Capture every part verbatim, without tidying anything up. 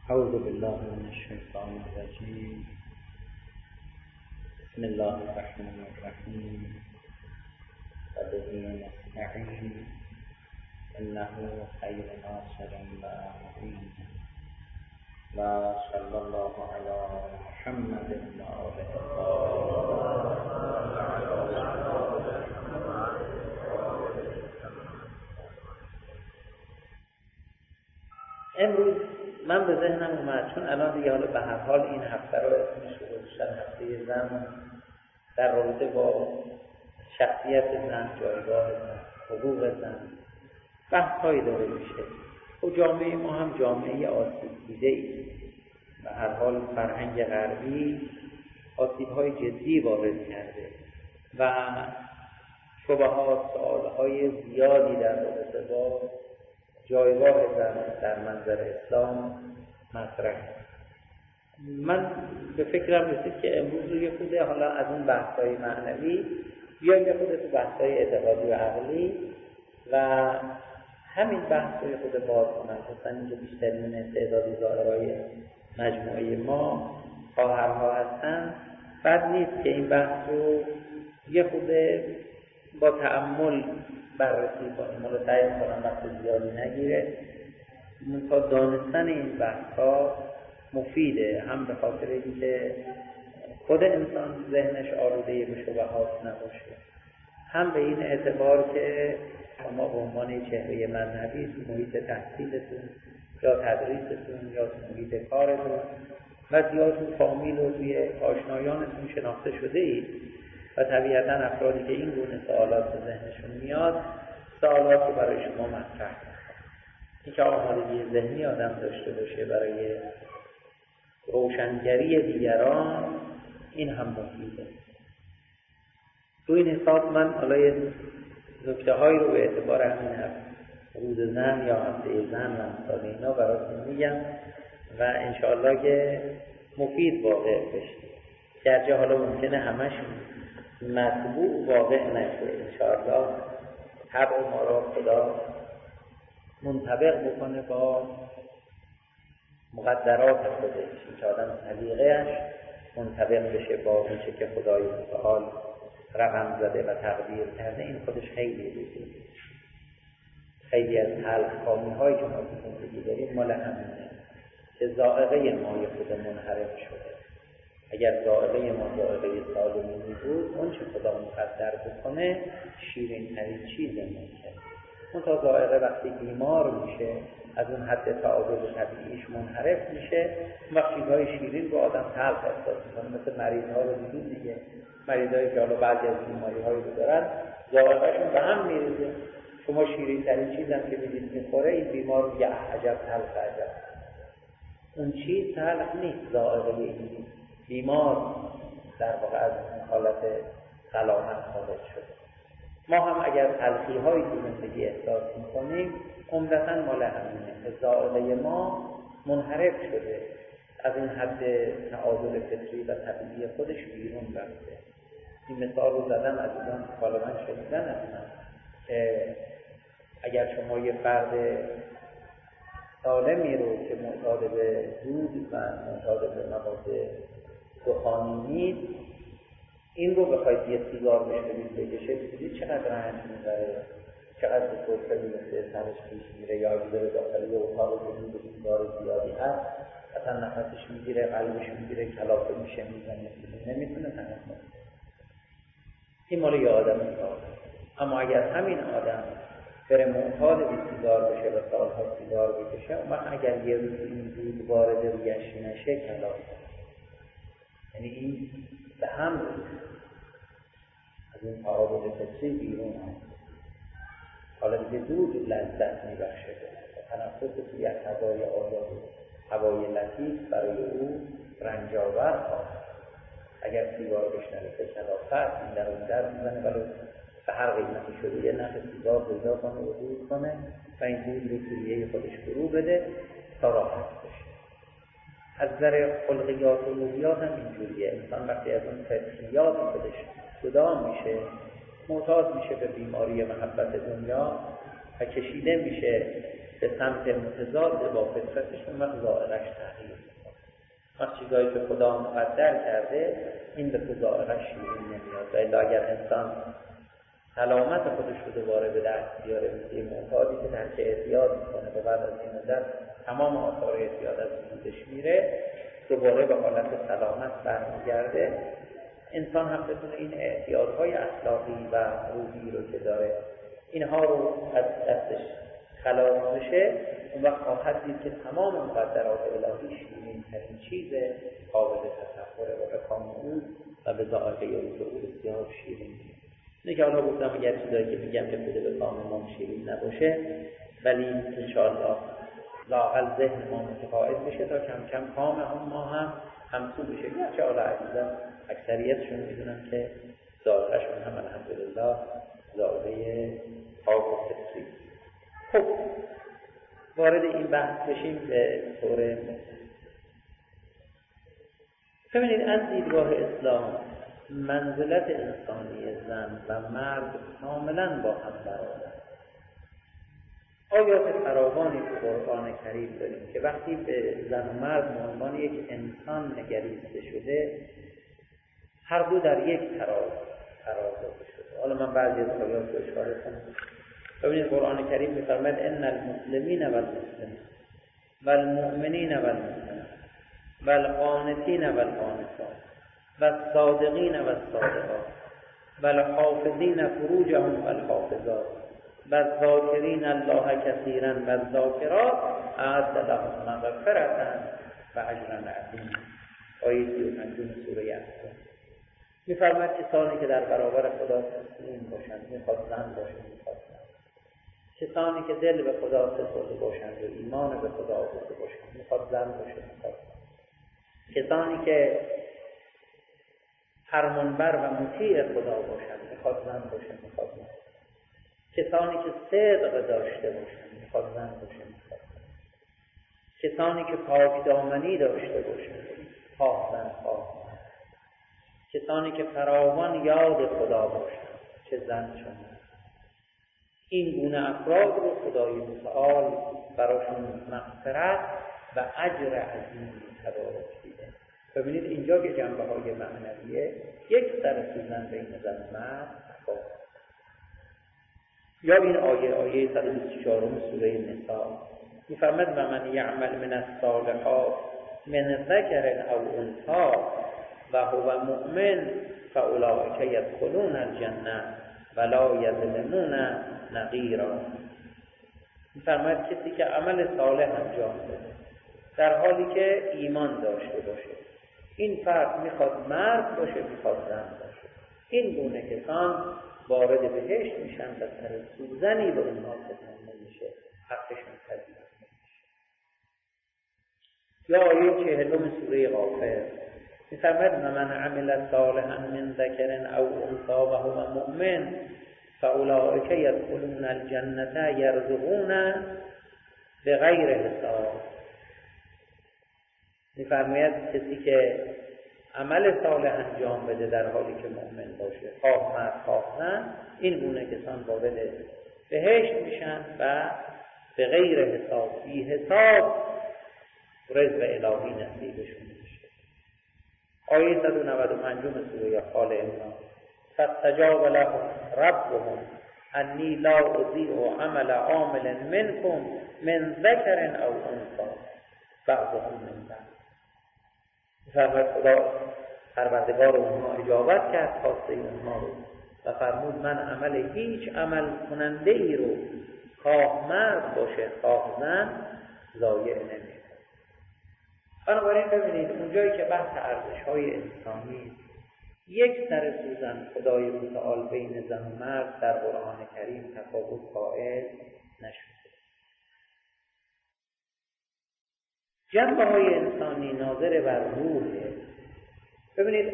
اعوذ بالله من الشیطان الرجیم. بسم الله الرحمن الرحیم. و به نستعین انه خیر ناصر و معین. و صلی الله علی محمد و آله امروز من به ذهنم اومد، چون الان دیگه حالا به هر حال این هفته رو اسمش رو گذاشتن هفته زن، در رابطه با شخصیت زن، جایگاه زن، حقوق زن بحث‌هایی داره میشه. و جامعه ما هم جامعه آسیب دیده‌ای، به هر حال فرهنگ غربی آسیب‌های جدی وارد کرده و شبهات، سوال‌های زیادی در رابطه با جایگاه زن در منظر اسلام مطرح. من به فکرم رسید که امروز رو یه خود حالا از اون بحث‌های معنوی بیایم یه خود تو بحث‌های اعتقادی و عقلی و همین بحث رو یه خود باز کنم، مثلا اینکه بیشترین استعداد ظاهرهای مجموعه ما خواهرها هستن. بد نیست که این بحث رو یه خود با تأمل بررسی کنیم. حالا سعی کنم وقت زیادی نگیره. تا دانستن این بحث‌ها مفیده، هم به خاطر اینکه خود انسان ذهنش آلوده به شبهات نباشه، هم به این اعتبار که شما به عنوان چهره مذهبی تو محیط تحصیلتون یا تدریستون یا تو محیط کارتون و یا تو فامیل و توی آشنایانتون شناخته شده اید و طبیعتاً افرادی که این گونه سوالات به ذهنشون میاد سوالات رو برای شما مطرح کنید. اینکه آمادگی ذهنی آدم داشته باشه برای روشنگری دیگران، این هم مفیده. تو این حساب من حالا یه نکته هایی رو به اعتبار همین هفته روز زن یا هفته زن و امثال اینا براتون میگم و انشاءالله که مفید واقع بشه. گرچه حالا ممکنه همشون مطبوع واقع نشه، انشاءالله طبع ما را خدا منطبق بکنه با مقدرات خودش، که آدم سلیقه‌اش منطبق بشه با اونچه که خدای متعال رقم زده و تقدیر کرده. این خودش خیلی بزرگه. خیلی از تلخ‌کامی‌هایی که ما تو زندگی داریم مال همینه که ذائقه ما یه خود منحرف شده. اگر ذائقه ما ذائقه سالمی بود، اون چه خدا مقدر بکنه شیرین ترین چیز ممکنه. اون تا ذائقه وقتی بیمار میشه، از اون حد تعادل طبیعیش منحرف میشه، وقتی چیزهای شیرین رو آدم تلخ احساس میکنه. مثل مریض‌ها رو دیدیم دیگه، مریضایی که حالا بعضی از بیماری‌هایی رو دارن ذائقه‌شون به هم میریزه. شما شیرین ترین چیزی هم که میدید میخوره، این بیمار میگه عجب تلخ، عجب. اون چیز تلخ نیست، ذائقه این بیمار در واقع از حالت سلامت خارج شده. ما هم اگر تلخی‌هایی تو زندگی احساس می‌کنیم، عمدتاً مال همینه. ذائقه ما منحرف شده، از این حد تعادل فطری و طبیعی خودش بیرون رفته. این مثال رو زدم از اینا حالا من شنیدن از من که اگر شما یه فرد سالمی رو که معتاد به دود و معتاد به مواد دخانی نیست، این رو بخواید یه سیگار بهش بدید بکشه، ببینید چقدر رنج میبره، چقدر به سرفه میفته، سرش پیش میره، یا اگه داره داخل یه اتاق بدید سیگار زیادی هست، اصلا نفسش میگیره، قلبش میگیره، کلافه میشه، میزنه، نمیتونه تنفس. این مال یه آدم سال. اما اگر همین آدم بره معتاد به سیگار بشه و سالها سیگار بکشه، اما اگر یه روز این دود وارد رویش نشه کلافه. یعنی این به هم از این تعادل فطری بیرون هست. حالا دیگه دود لذت میبخشه، تنفس توی از هوای آزاد، هوای لطیف برای او رنجاور خواهد. اگر سیگار بشنوه کلافت این در اون در میزنه، ولی به هر قیمتی شده یه نخ سیگار پیدا کنه و دود کنه و این دود رو توی خودش فرو بده تا راحت بشه. از نظر خلقیات و روحیات هم اینجوریه. انسان وقتی از اون فطریات خودش جدا میشه، معتاد میشه به بیماری محبت دنیا و کشیده میشه به سمت متضاد با فطرتش، اون وقت ظاهرش تغییر میکنه. وقت چیزایی که خدا مقدر کرده این به تو ظاهرش شیرین نمیاد. و الا اگر انسان سلامت خودش رو دوباره به دست بیاره، مثل این معتادی که ترک اعتیاد میکنه و بعد از این مدت تمام آثار اعتیاد از وجودش میره، دوباره به حالت سلامت برمیگرده، انسان هم بتونه این اعتیادهای اخلاقی و روحی رو که داره اینها رو از دستش خلاص بشه، اون وقت خواهد دید که تمام مقدرات الهی شیرین ترین چیز قابل تصوره و به کام او و به ذائقه او بسیار شیرین. اینه که حالا گفتم اگر چیزایی که میگم که بوده به کام ما شیرین نباشه، ولی انشاءالله لااقل ذهن ما متقاعد بشه تا کم کم کام هم ما هم همسو بشه. گرچه حالا عزیزان اکثریتشون میدونن که ظاهرشون هم الحمدلله ظاهره پاک و فطری. خب وارد این بحث بشیم به طور ببینید از دیدگاه اسلام منزلت انسانی زن و مرد کاملا با هم برابر. آیات فراوانی تو قرآن کریم داریم که وقتی به زن و مرد به عنوان یک انسان نگریسته شده، هر دو در یک تراز قرار داده شده. حالا من بعضی از آیات رو اشاره کنم. ببینید قرآن کریم می‌فرماید ان المسلمین والمسلمات والمؤمنین والمؤمنات والقانتین والقانتات والصادقین والصادقات والحافظین فروجهم والحافظات والذاکرین الله کثیرا والذاکرات اعد لهم مغفرة و اجرا عظیما. آیه سی و پنج سوره یاسین می‌فرماید کسانی که در برابر خدا تسلیم باشند، می‌خواد زن باشه می‌خواد کسانی که دل به خدا سپرده باشند و ایمان به خدا آورده باشند، می‌خواد زن باشه می‌خواد کسانی که فرمانبر و مطیع خدا باشند، می‌خواد زن باشه می‌خواد کسانی که صدق داشته باشند، می‌خواد زن باشه می‌خواد کسانی که پاک دامنی داشته باشند، خواه زن خواه کسانی که فراوان یاد خدا باشند، چه زن چه مرد. این گونه افراد رو خدای متعال براشون مغفرت و اجر عظیم تبارک دیده. ببینید اینجا که جنبه های معنویه یک سر سوزن بین زن و مرد با. یا این آیه آیه صد و بیست و چهار سوره نساء می‌فرماید و من یعمل من الصالحات من ذکر او انثی و هو مؤمن فاولئک یدخلون الجنه ولا یظلمون نقیرا. می‌فرماید کسی که عمل صالح انجام بده در حالی که ایمان داشته باشه، این فرد میخواد مرد باشه میخواد زن باشه، این گونه کسان وارد بهشت میشن و سر سوزنی به اونها ستم نمیشه، حقشون تضمین نمیشه. یا آیه چهلم سوره غافر می‌فرماید من عمل صالحا من ذکر او انثی و هو مؤمن فاولئک یدخلون الجنه یرزقون بغیر حساب. می‌فرماید کسی که عمل صالح انجام بده در حالی که مؤمن باشه، خواه مرد خواه زن، این گونه کسان وارد بهشت میشن و به غیر حساب، بی حساب رزق الهی نصیبشون میشه. آیه صد و نود و پنج سوره آل عمران فاستجاب لهم ربهم انی لا اضیع عمل عامل منکم من ذکر او انثی بعضهم من بعض. فرمود خدا پروردگار اونها اجابت کرد خواسته اونها رو و فرمود من عمل هیچ عمل کننده ای رو خواه مرد باشه خواه زن ضایع نمی‌کنه. بنابراین ببینید اونجایی که بحث ارزش‌های انسانی یک سر سوزن خدای متعال بین زن و مرد در قرآن کریم تفاوت قائل نشده. جنبه های انسانی ناظر بر روحه. ببینید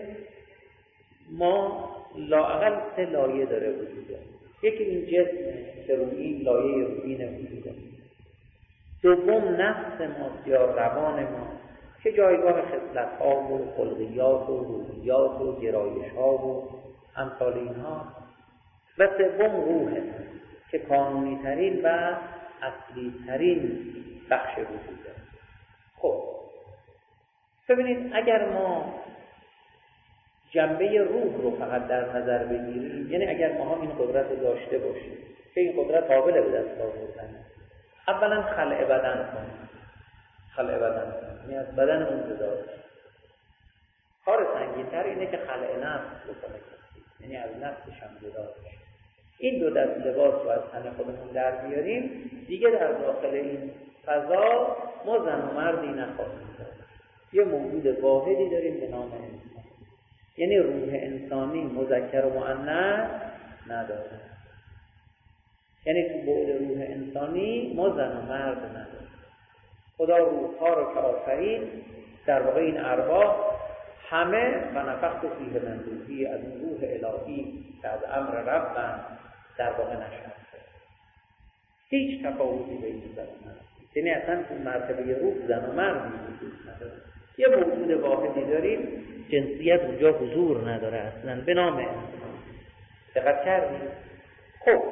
ما لااقل سه لایه داره وجوده. یکی این جسم که روی این لایه روحی وجوده. دوم نفس ما یا روان ما که جایگاه خصلت‌ها و خلقیات و روحیات و گرایش‌ها و امثال اینها، و سوم روح که قانونی ترین و اصلی ترین بخش وجوده. خب ببینید اگر ما جنبه روح رو فقط در نظر بگیریم، یعنی اگر ما هم این قدرت رو داشته باشیم که این قدرت قابل به دست آوردنه، اولا خلع بدن کنیم، خلع بدن کنیم یعنی از بدن اون جدا بشیم. کار سنگین‌تر اینه که خلع نفس بکنه کسی، یعنی از نفسش هم جدا بشه. این دو دست لباس رو از تن خودمون در بیاریم، دیگه در داخل این فضا ما زن و مردی نخواهیم داشت. یه موجود واحدی داریم به نام انسان، یعنی روح انسانی مذکر و مؤنث نداره. یعنی تو بعد روح انسانی ما زن و مرد نداریم. خدا روح‌ها رو که آفرید، در واقع این ارواح همه و نفخت فیه من روحی، از این روح الهی که از امر ربن در واقع نشسته. هیچ تفاوتی بین زن و مرد، یعنی اصلا تو مرتبه روح زن و مردی وجود نداره. یه موجود واحدی داریم، جنسیت اونجا حضور نداره اصلا، به نام انسان. دقت کردیم؟ خب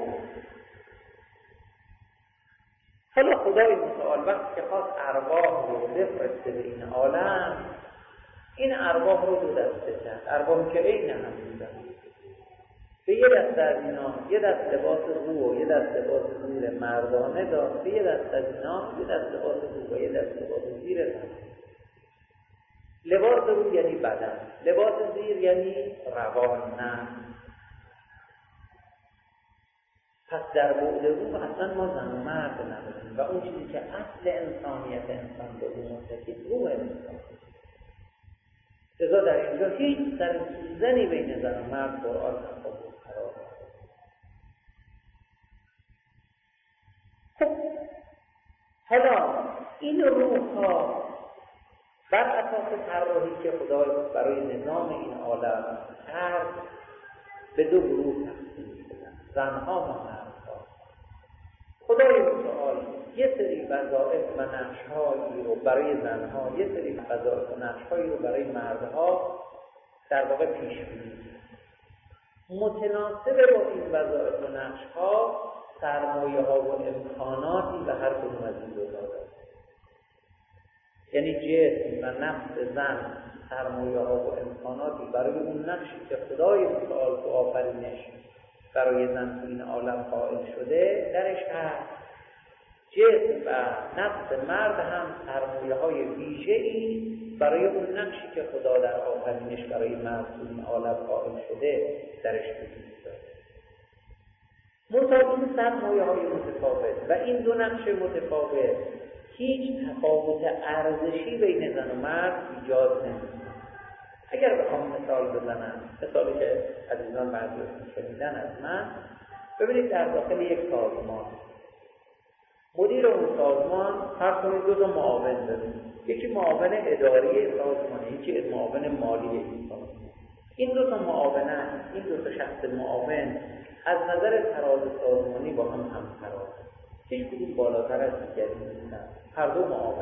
حالا خدای متعال وقتی که خواست ارواح رو بفرسته به این عالم، این ارواح رو دو دسته کرد. ارواح که عین هم بودن، به یه دسته از اینا یه دست لباس روح و یه دست لباس زیر مردانه داد، به یه دست از اینا یه دست لباس روح و یه دست لباس زیر مردانه. لباس روح یعنی بدن، لباس زیر یعنی روان، نه. پس در بعد روح اصلا ما زن و مرد نداریم و اون چیزی که اصل انسانیت انسان به اون متکی روح انسان. لذا در اینجا هیچ سر سوزنی بین زن و مرد قرآن تفاوت قرار داده. خب حالا این روح ها بر اساس طراحی که خدا برای نظام این عالم کرد به دو گروه تقسیم شدن، زنها و مردها. خدای متعال یه سری وظایف و نقش‌هایی رو برای زنها، یه سری وظایف و نقش‌هایی رو برای مردها در واقع پیش بینی کرد. متناسب با این وظایف و نقش‌ها سرمایه‌ها و امکاناتی به هر کدوم از این دو داده. یعنی جسم و نفس زن سرمایه‌ها و امکاناتی برای اون نقشی که خدای متعال تو آفرینش برای زن تو این عالم قائل شده درش هست. جسم و نفس مرد هم سرمایه‌های ویژه‌ای برای اون نقشی که خدا در آفرینش برای مرد تو این عالم قائل شده درش وجود داره. منتها این سرمایه‌های متفاوت و این دو نقش متفاوت هیچ تفاوت ارزشی بین زن و مرد ایجاد نمی‌کنه. اگر بخوام مثال بزنم، مثالی که عزیزان بعضی‌هاشون شنیدن از من، ببینید در داخل یک سازمان مدیر اون سازمان هر کنید دو تا معاون داره. یکی معاون اداری سازمانه، یکی معاون مالی این سازمان. این دو تا معاونن، این دو تا شخص معاون از نظر تراز سازمانی با هم هم‌تراز، هیچ کدوم بالاتر از دیگری نیستن. هر دو معاون،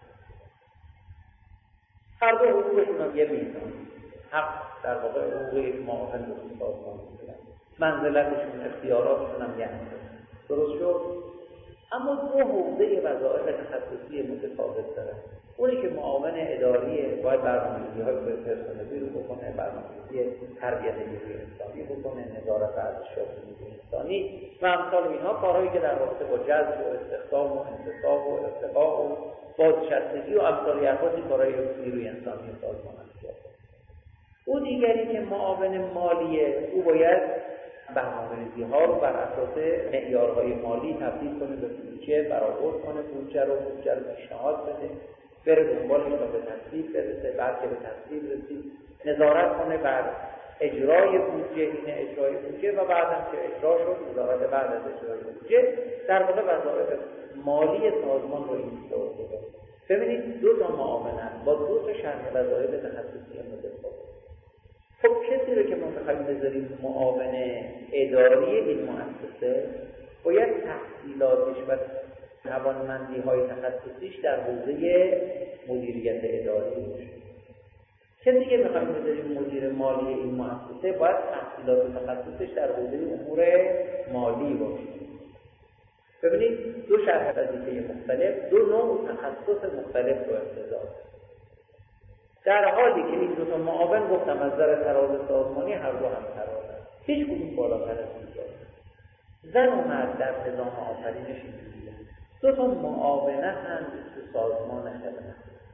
هر دو حقوقشون هم یه میزان، حق در واقع حقوق یک معاون دو سازمان می‌گیرن، منزلتشون، اختیاراتشون هم یه میزان. درست شد؟ اما دو حوزه وظایف تخصصی متفاوت دارن. اونی که معاون اداریه باید برنامه‌ریزی‌های پرسنلی رو بکنه، برنامه‌ریزی تربیت نیروی انسانی بکنه، نظارت ارزشیابی نیروی انسانی و امثال اینها، کارهایی که در رابطه با جذب و استخدام و انتصاب و ارتقاء و بازنشستگی و امثال احوال کارهای نیروی انسانی سازمان انجام بده. او دیگری که معاون مالیه، او باید برنامه‌ریزی‌ها رو بر اساس معیارهای مالی تبدیل کنه به بودجه، برآورد کنه بودجه رو، بودجه رو پیشنهاد بده، بره دنبالش تا به تصویب برسه، بعد که به تصویب رسید نظارت کنه بر اجرای بودجه، این اجرای بودجه و بعدم که اجرا شد نظارت بعد از اجرای بودجه، در واقع وظایف مالی سازمان رو این طور بده. ببینید دو تا معاونت با دو تا شرح وظایف تخصصی متفاوت. خب کسی رو که ما بخوایم بذاریم معاون اداری این مؤسسه باید تحصیلاتش و توانمندی‌های تخصصیش در حوزه مدیریت اداری باشه. کسی که بخوایم بذاریم مدیر مالی این مؤسسه باید تحصیلات و تخصصش در حوزه امور مالی باشه. ببینید دو شرح وظیفه مختلف، دو نوع تخصص مختلف رو اقتضا. در حالی که این دو تا معاون گفتم از نظر تراز سازمانی هر دو هم تراز هیچ کدوم بالاتر از دیگر. زن و مرد در نظام آفرینش اینجوریه، دو تا معاونت هم تو سازمان خدمت،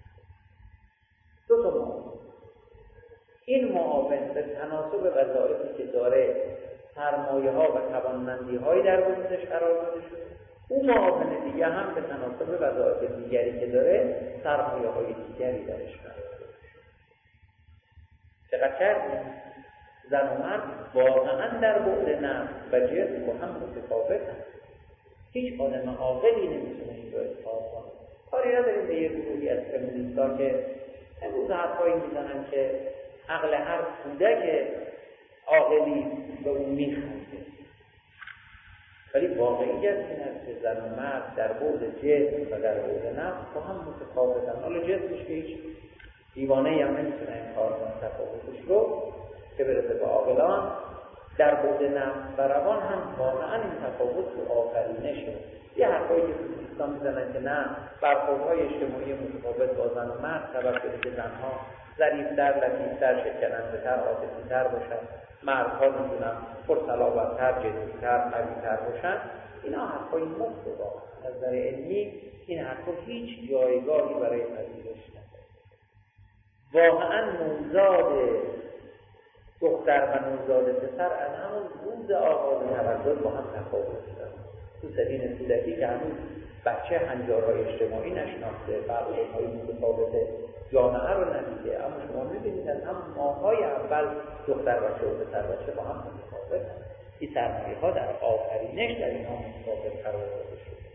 دو تا معاون. این معاون به تناسب وظایفی که داره سرمایه ها و توانمندی هایی در وجودش قرار داده شده، اون معاون دیگه هم به تناسب وظایف دیگری که داره سرمایه های دیگری درش قرار داده شده. چقدر کردیم؟ زن و مرد واقعا در بعد نفس و جسم با هم متفاوت هست. هیچ آدم عاقلی نمیتونه این رو اظهار کنه. کاری نداریم به یه گروهی از فمینیست‌ها که امروز حرفایی میزنن که عقل هر کودک عاقلی به اون میخنده، ولی واقعیت این است که زن و مرد در بعد جسم و در بعد نفس با هم متفاوتن. حالا جسمش که هیچ دیوانه‌ای هم نمیتونه انکار کنه تفاوتش رو، که برسه به عاقلان. در بعد نفس و روان هم واقعا این تفاوت تو آفرینشه. یه حرفایی که فیزیکیستان میزنن که نه، برخوردهای اجتماعی متفاوت با زن و مرد سبب شده که زنها ظریف‌تر، لطیف‌تر، شکننده‌تر، عاطفی‌تر باشن، مردها میتونن پرصلابت‌تر، جدی‌تر، قوی‌تر باشن. اینا حرفای مفت واقعا. از نظر علمی این حرفا هیچ جایگاهی برای پذیرش نداره. واقعا نوزاد دختر و نوزاد پسر از همون روز آغاز تولد با هم تفاوت دارن. تو سنین کودکی که هنوز بچه هنجارهای اجتماعی نشناخته، فرهنگ‌های متفاوت جامعه رو ندیده، اما شما می‌بینید از هم ماه‌های اول دختر بچه و پسر بچه با هم متفاوت هستند. این سرمایه‌ها در آفرینش در اینها متفاوت قرار داده شده.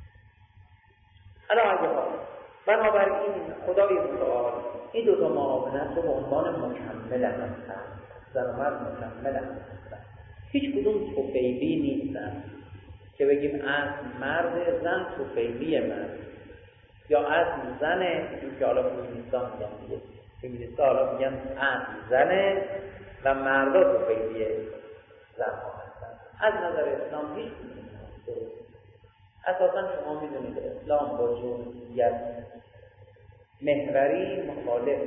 حالا اگه ها بنابراین خدای متعال این دو تا معاونت رو به عنوان مکمل هستند. زن و مرد مکمل هستند، هیچ کدوم توفیلی نیستند که بگیم اصل مرد، زن توفیلی مرد، یا اصل زنه که حالا فیمینیستان میگن دیگه، فیمینیستان حالا میگن اصل زنه و مردا توفیلی زن ها هستن. از نظر اسلام هیچ کدوم. اساسا شما میدونید اسلام با جنسیت محوری مخالف،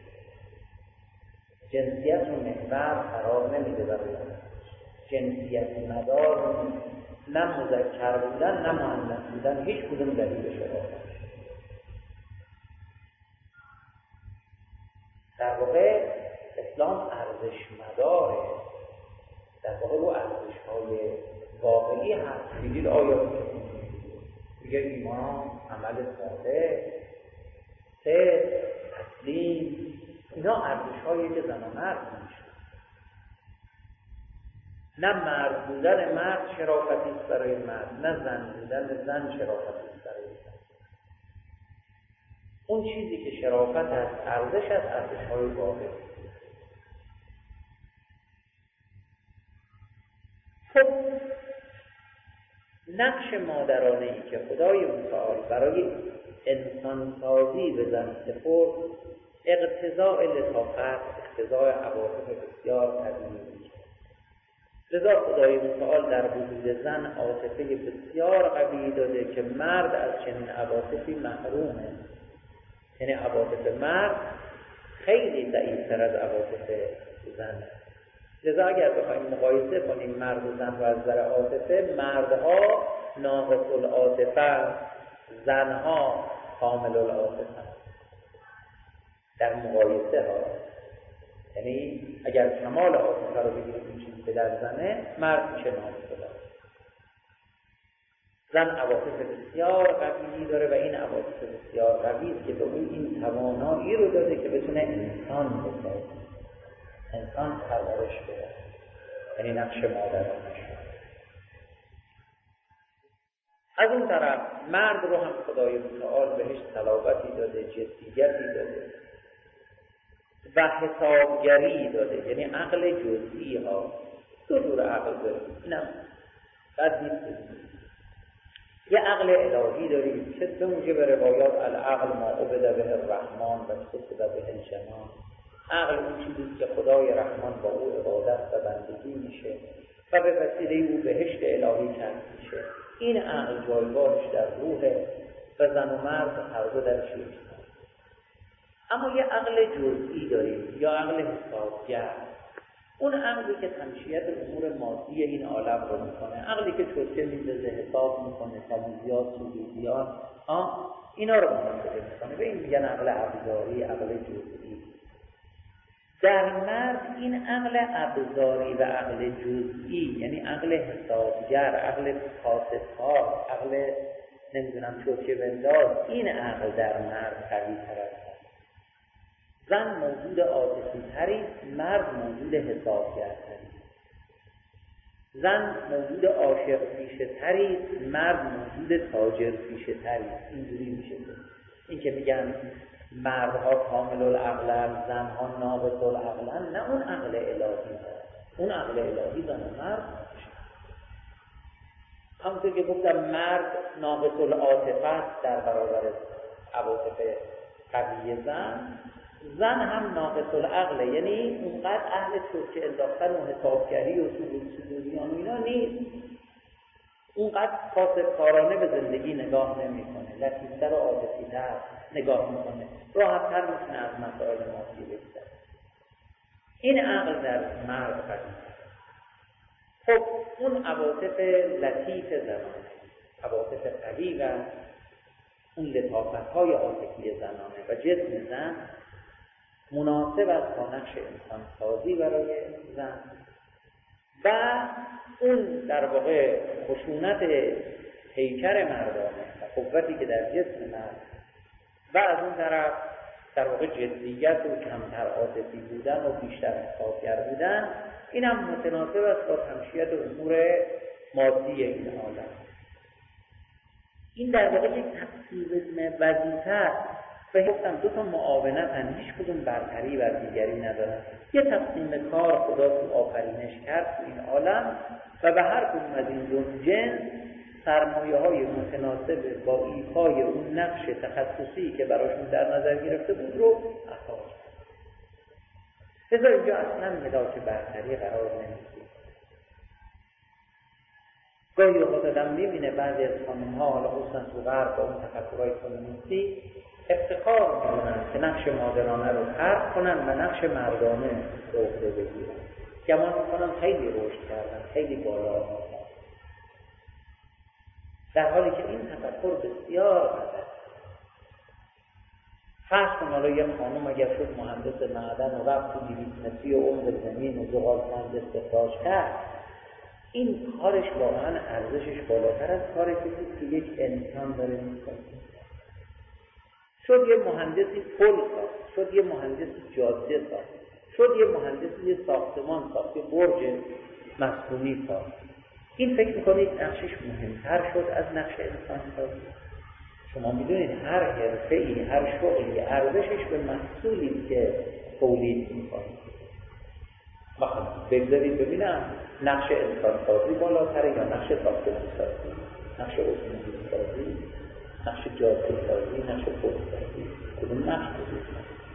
جنسیت رو محور قرار نمیده برای جنسیت مدار، نه مذکر بودن نه مؤنث بودن هیچ کدوم دلیل شرافت. در واقع اسلام ارزش مداره، در واقع رو ارزش های واقعی هست. بگید آیا میگه ایمان، عمل صالح، صدق، تسلیم، اینا ارزش هایی که زن و مرد میشه. نه مرد بودن مرد شرافتی است برای مرد، نه زن بودن زن شرافتی است برای زن. اون چیزی که شرافت است، ارزش است، ارزش های واقعی. خب نقش مادرانه ای که خدای متعال برای انسانسازی به زن سپرد، اقتضاء لطافت، اقتضاء عواطف بسیار طبیعی. لذا خدای متعال در وجود زن عاطفه بسیار قوی داده که مرد از چنین عواطفی محرومه. یعنی عواطف مرد خیلی ضعیف‌تر از عواطف زن. لذا اگر بخوایم مقایسه کنیم مرد و زن رو از نظر عاطفه، مردها ناقص العاطفه، زنها کامل العاطفه در مقایسه ها. یعنی اگر کمال عاطفه رو بگیریم این چیزی که در زنه، مرد میشه ناقص العاطفه. زن عواطف بسیار قوی داره و این عواطف بسیار قوی است که به اون این توانایی رو داده که بتونه انسان بسازه، انسان پرورش بده. یعنی نقش مادرانش. از اون طرف مرد رو هم خدای متعال بهش صلابتی داده، جدیتی داده و حسابگری داده. یعنی عقل جزئی ها دو جور عقل داره، اینم بد نیست. یه عقل الهی داریم که به موجب روایات العقل ما عبد به الرحمن و سکت به الجنان. عقل اون چیزی که خدای رحمان با او عبادت و بندگی میشه و به وسیله او بهشت الهی کسب میشه. این عقل جایگاهش در روحه و زن و مرد هر دو درش یکسان. اما یه عقل جزئی داریم یا عقل حسابگر. اون عقلی که تمشیت امور مادی این عالم رو میکنه، عقلی که چوچه میندازه، حساب میکنه، تمیزیات، سلوکیات، ها اینا رو محاسبه میکنه. به این میگن عقل ابزاری، عقل جزئی. در مرد این عقل ابزاری و عقل جزئی، یعنی عقل حسابگر، عقل حاسبکار، عقل نمیدونم چوچه بنداز، این عقل در مرد قوی تر است. زن موجود عاطفی تری، مرد موجود حسابگر تری. زن موجود عاشق پیشه تری، مرد موجود تاجر پیشه تری. اینجوری میشه. این که میگن مردها کامل العقلن، زنها ناقص العقلن، نه اون عقل الهی هست. اون عقل الهی زن و مرد میشه. همونطور که گفتم مرد ناقص العاطفه است در برابر عواطف قوی زن، زن هم ناقص العقله، یعنی اونقدر اهل چوچه انداختن و حسابگری و سلوکیان و اینا نیست، اونقدر فاسدکارانه به زندگی نگاه نمیکنه، لطیفتر و عاطفی‌تر نگاه میکنه، راحت‌تر میتونه از مسائل مادی بگذره. این عقل در مرد قوی. خب اون عواطف لطیف زنانه، عواطف قوی و اون لطافت‌های عاطفی زنانه و جسم زن مناسب است با نقش انسانسازی برای زن و اون در واقع خشونت پیکر مردانه و قوتی که در جسم مرد و از اون طرف در واقع جدیت و کمتر عاطفی بودن و بیشتر حسابگر بودن، این هم متناسب است با تمشیت امور مادی این عالم. این در واقع یک تقسیم وظیفه است و گفتم دو تا معاونت هم، هیچ کدوم برتری بر دیگری ندارن. یه تقسیم کار خدا تو آفرینش کرد تو این عالم و به هر کدوم از این دو جنس سرمایه های متناسب با ایفای اون نقش تخصصی که براشون در نظر گرفته بود رو عطا کرد. لذا اینجا اصلا ملاک برتری قرار نمیگیره. گاهی اوقات آدم میبینه بعضی از خانم‌ها، حالا خصوصا تو غرب با اون تفکرهای کمونیستی، افتخار میکنن که نقش مادرانه رو ترک کنن و نقش مردانه رو عهده بگیرن. گمان میکنن خیلی رشد کردن، خیلی بالا آمدن، در حالی که این تفکر بسیار غلط. فرض کن حالا یه خانم اگر شد مهندس معدن و رفت تو دویست متری و عمق زمین و زغال سنج استخراج کرد، این کارش واقعا ارزشش بالاتر از کاری که یک انسان داره میکنه. شد یه مهندسی پل ساخت، شد یه مهندسی جاده ساخت، شد یه مهندسی یه ساختمان ساخت، یه برج مسکونی ساخت. این فکر میکنید نقشش مهمتر شد از نقش انسان سازی؟ شما میدونید هر حرفه‌ای، هر شغلی ارزشش به محصولی که تولید میکنه. مثلا بگذارید ببینم نقش انسان سازی بالاتره یا نقش ساختمان سازی، نقش اتومبیل سازی، نقش جاده سازی، نقش پل سازی، کدوم نقش بزرگ؟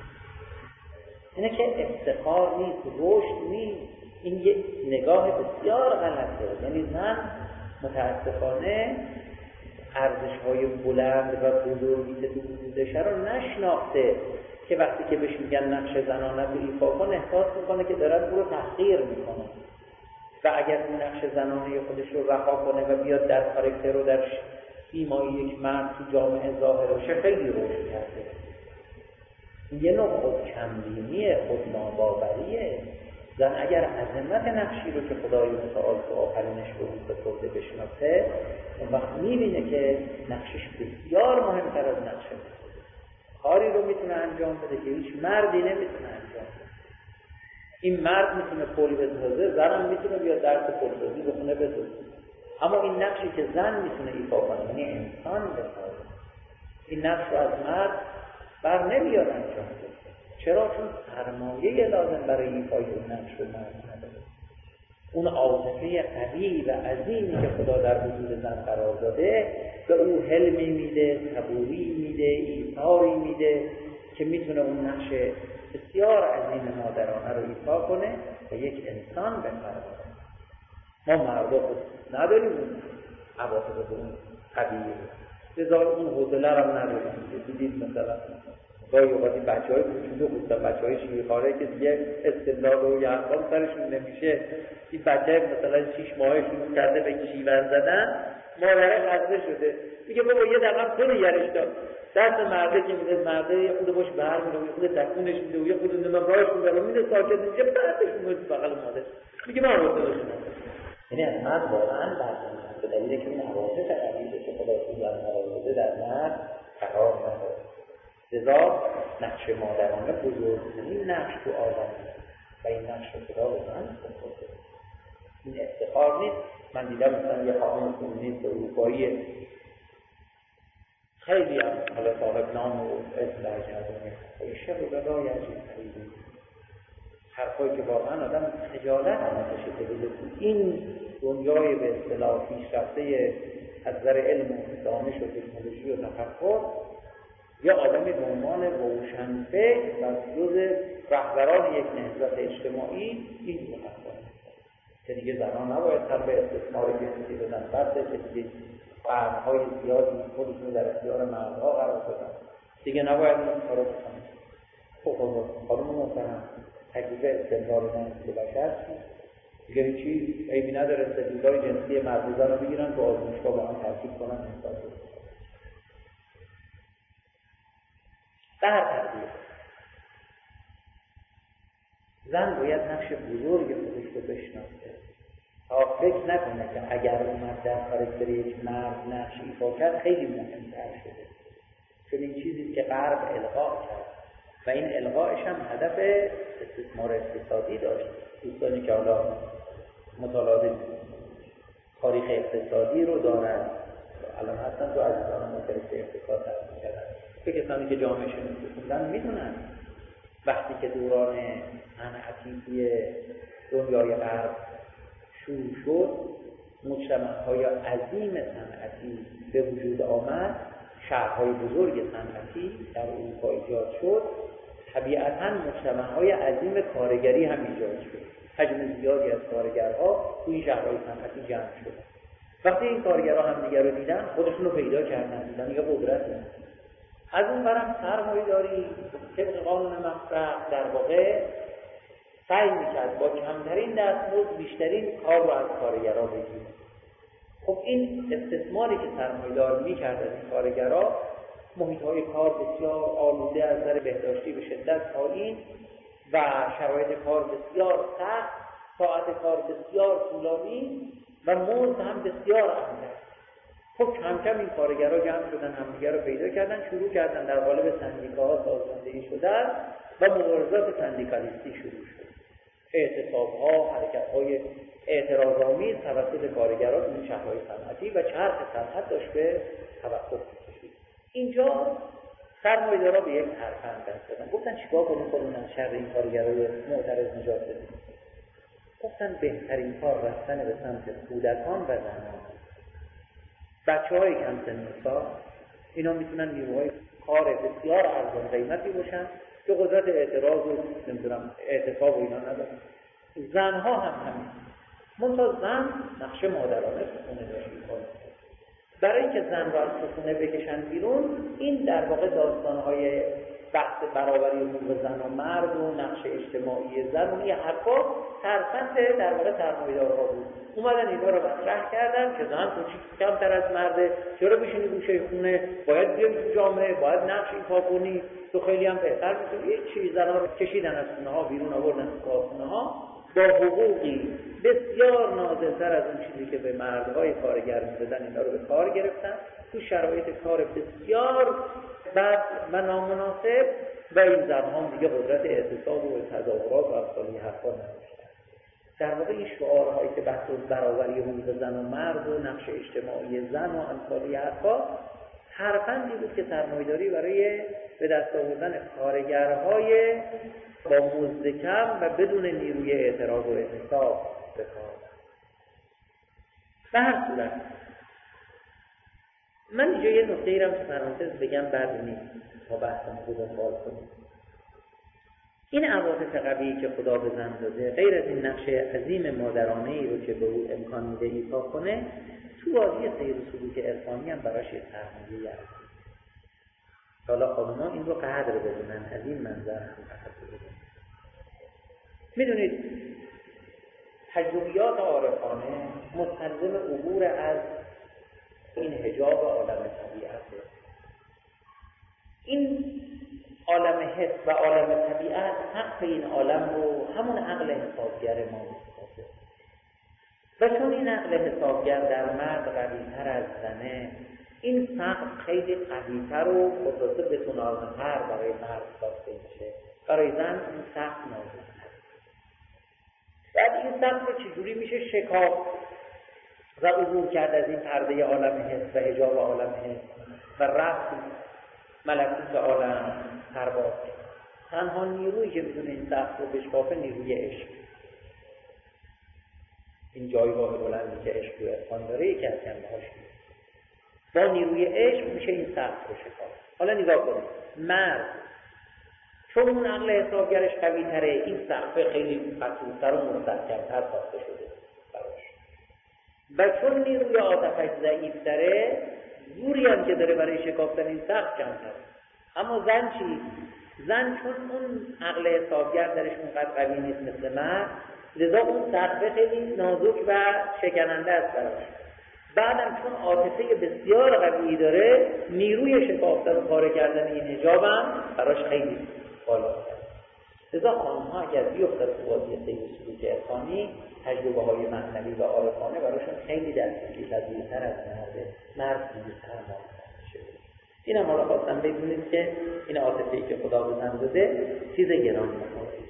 اینه که افتخار نیست، رشد نیست. این یک نگاه بسیار غلطه. یعنی زن متاسفانه ارزش‌های بلند و بزرگی که تو وجودش رو نشناخته که وقتی که بهش میگن نقش زنانه رو ایفا کن، احساس میکنه که دارن او رو تحقیر میکنه و اگر اون نقش زنانه خودش رو رها کنه و بیاد در کاراکتر و در سیمای یک مرد تو جامعه ظاهر بشه، خیلی رشد کرده. یه نوع خود کمبینیه، خود ناباوریه. زن اگر عظمت نقشی رو که خدای متعال تو آفرینش رو سپرده بشناسه، اون وقت میبینه که نقشش بسیار مهمتر از نقشه. کاری رو میتونه انجام بده که هیچ مردی نمیتونه انجام بده. این مرد میتونه پل بسازه، زنم میتونه بیاد درس پلسازی بخونه بسازه. اما این نقشی که زن میتونه ایفا کنه، یعنی انسان بسازه، این نقش رو از مرد بر نمیاد انجام بده. چرا؟ چون سرمایه لازم برای ایفای اون نقش رو مرد نداره. اون عاطفه قوی و عظیمی که خدا در وجود زن قرار داده به او حلمی میده، صبوری میده، ایثاری میده که میتونه اون نقش بسیار عظیم مادرانه رو ایفا کنه و یک انسان بپروره. ما مردا خود نداریم اون. عواطف اون طبیعیه. لذا اون حوصله رو هم نداریم. دیدید مثلا گاهی اوقات این بچه‌های کوچولو بودن، بچه‌های شیرخواره که دیگه استدلال و یحقام سرشون نمیشه، این بچه مثلا شش ماهه شروع کرده به کیون زدن، مادره خسته شده میگه بابا یه دقیقه تو نگرش دار، دست مرده که میده مرده یه خود باش بر میره، یه خود تکونش میده و یه خود نمیم راهش میده و میده ساکت میشه، بعدش میده بغل مادر میگه من حوصله ندارم. یعنی از مرد واقعا برمیاد به دلیل که این عواطف قبیله که خدا سوزن نوازده در مرد قرار نداره. لذا نقش مادرانه بزرگترین نقش تو آدم و این نقش رو خدا به زن سپرده. این افتخار نیست. من دیدم مثلا یه خانم کمونیست اروپایی خیلی هم حالا صاحب نام و اسم در جوانه ایشه رو به رای عجیب خیلی حرفایی که واقعا آدم خجالت میکشه که بگه این دنیای به اصطلاح پیشرفته از نظر علم و دانش و تکنولوژی و تفکر یا آدمی به عنوان روشنفکر و جز رهبران یک نهضت اجتماعی این مقدمه که دیگه زنان نباید هم به استثمار جنسی بدن، بسه که دیگه قرنهای زیادی خودشون در اختیار مردها قرار دادن، دیگه نباید این کارو بکنن. خب خانم محترم تکلیف استمرار نسل بشر دیگه هیچی عیبی نداره سلولای جنسی مرد و زن رو بگیرن تو آزمایشگاه با هم ترکیب کنن انسان رو. به هر ترتیب زن باید نقش بزرگ خودش رو بشناسه تا فکر نکنه که اگر اومد در کاراکتر یک مرد نقش ایفا کرد خیلی مهمتر شده، چون این چیزی که غرب القا کرد و این القاش هم هدف استثمار اقتصادی داشت. دوستانی که حالا مطالعات تاریخ اقتصادی رو دارن الان هستن تو عزیزان ما تاریخ اقتصاد درس کردن، به کسانی که جامعه شناسی خوندن میدونن وقتی که دوران صنعتی توی دنیای غرب شروع شد، مجتمع‌های عظیم صنعتی به وجود آمد، شهرهای بزرگ صنعتی در اروپا ایجاد شد، طبیعتاً مجتمع‌های عظیم کارگری هم ایجاد شد. حجم زیادی از کارگرها توی شهرهای صنعتی جمع شد. وقتی این کارگرها هم دیگر رو دیدن خودشون رو پیدا کردن، دیدن یه قدرت هست. از اون برم سرمایه‌داری طبق قانون مفرق در واقع سعی می‌کرد با کمترین دستمزد بیشترین کار رو از کارگرها بگیره. خب این استثماری که سرمایه‌دار می‌کرد از این کارگرها، محیط‌های کار بسیار آلوده از نظر بهداشتی به شدت پایین و شرایط کار بسیار سخت، ساعت کار بسیار طولانی و مزد هم بسیار اندک. خب کم کم این کارگرها جمع شدن، همدیگر رو پیدا کردن، شروع کردن در قالب سندیکاها سازماندهی شدن و مبارزات سندیکالیستی شروع شد. اعتصاب‌ها، حرکت‌های اعتراض‌آمیز توسط کارگران تو شهرهای صنعتی و چرخ صنعت داشت به توقف می‌کشید. اینجا سرمایه‌دارا به یک ترفند دست دادن، گفتن چیکار کنیم خودمون از شر این کارگرای معترض نجات بدیم. گفتن بهترین کار رفتن به سمت کودکان و زنان. بچه‌های کم سن و سال اینا میتونن نیروهای کار بسیار ارزان قیمتی باشن که قدرت اعتراض و نمیدونم اعتصاب و اینا ندارن. زنها هم همین. منتها زن نقش مادرانه تو خونه داشت می‌کنه. برای اینکه زن را از خونه بکشن بیرون، این در واقع داستان‌های بحث برابری حقوق زن و مرد و نقش اجتماعی زن و این حرفا ترفند در واقع سرمایه‌دارها بود. اومدن اینا رو مطرح کردن که زن تو چی کمتر از مرده، چرا بشینی گوشه خونه، باید بیای تو جامعه، باید نقش ایفا کنی، تو خیلی هم بهتر می‌تونی. یه چیز زنا رو کشیدن از خونه‌ها بیرون، آوردن تو خونه‌ها با حقوقی بسیار نازل‌تر از اون چیزی که به مردهای کارگر می‌دادن، اینا رو به کار گرفتن تو شرایط کار بسیار بد و نامناسب و این زن‌ها دیگه قدرت اعتصاب و تظاهرات و امثال حرفا نداشتن. در واقع این شعارهایی که بحث برابری حقوق زن و مرد و نقش اجتماعی زن و امثال حرفا حرفندی بود که سرمایه‌داری برای به دست آوردن کارگرهای با مزد کم و بدون نیروی اعتراض و اعتصاب به کار. به هر صورت من اینجا یه نکته ای رو تو پرانتز بگم بد نیست تا بحثمون رو دنبال کنیم. این عواطف قوی که خدا به زن داده، غیر از این نقش عظیم مادرانه‌ای رو که به او امکان میده ایفا کنه، تو وادی سیر و سلوک عرفانی هم براش یه سرمایه هست. حالا خانوما این رو قدر بدونن، از این منظر هم قدر بدونن. میدونید تجربیات عارفانه مستلزم عبور از این حجاب عالم طبیعته. این عالم حس و عالم طبیعت حق این عالم رو همون عقل حسابگر ما می‌سازه و چون این عقل حسابگر در مرد قوی‌تر از زنه، این سقف خیلی قوی‌تر و خصوصا بتونارم‌تر برای مرد ساخته میشه، برای زن این سقف نازک‌تر. بعد این سقف رو چجوری میشه شکافت و عبور کرد از این پرده عالم حس و حجاب عالم حس و رفت ملکوت عالم پرواز. تنها نیرویی که میتونه این سقف رو بشکافه نیروی عشق. این جایگاه بلندی که عشق رو عرفان داره یکی از جنبه‌هاش با نیروی عشق میشه این سقف رو شکافت. حالا نگاه کنید، مرد چون اون عقل حسابگرش قوی تره، این سقف خیلی قطورتر و مستحکم‌تر ساخته شده براش و چون نیروی عاطفش ضعیف تره، زوری هم که داره برای شکافتن این سقف کمتره. اما زن چی؟ زن چون اون عقل حسابگر درش اونقدر قوی نیست مثل مرد، لذا اون سقف خیلی نازک و شکننده است براش. بعدم چون عاطفه بسیار قوی داره، نیروی شکافتن و پاره کردن این حجاب هم براش خیلی بالاست. لذا خانم‌ها اگر بیفتن تو وادی سیر و سلوک عرفانی، تجربه‌های معنوی و عارفانه براشون خیلی دستگیرتر از مرده. مرد دیرتر معرفت میشه. این هم حالا خواستم بدونید که این عاطفه‌ای که خدا به زن داده چیز گرانی نخوره.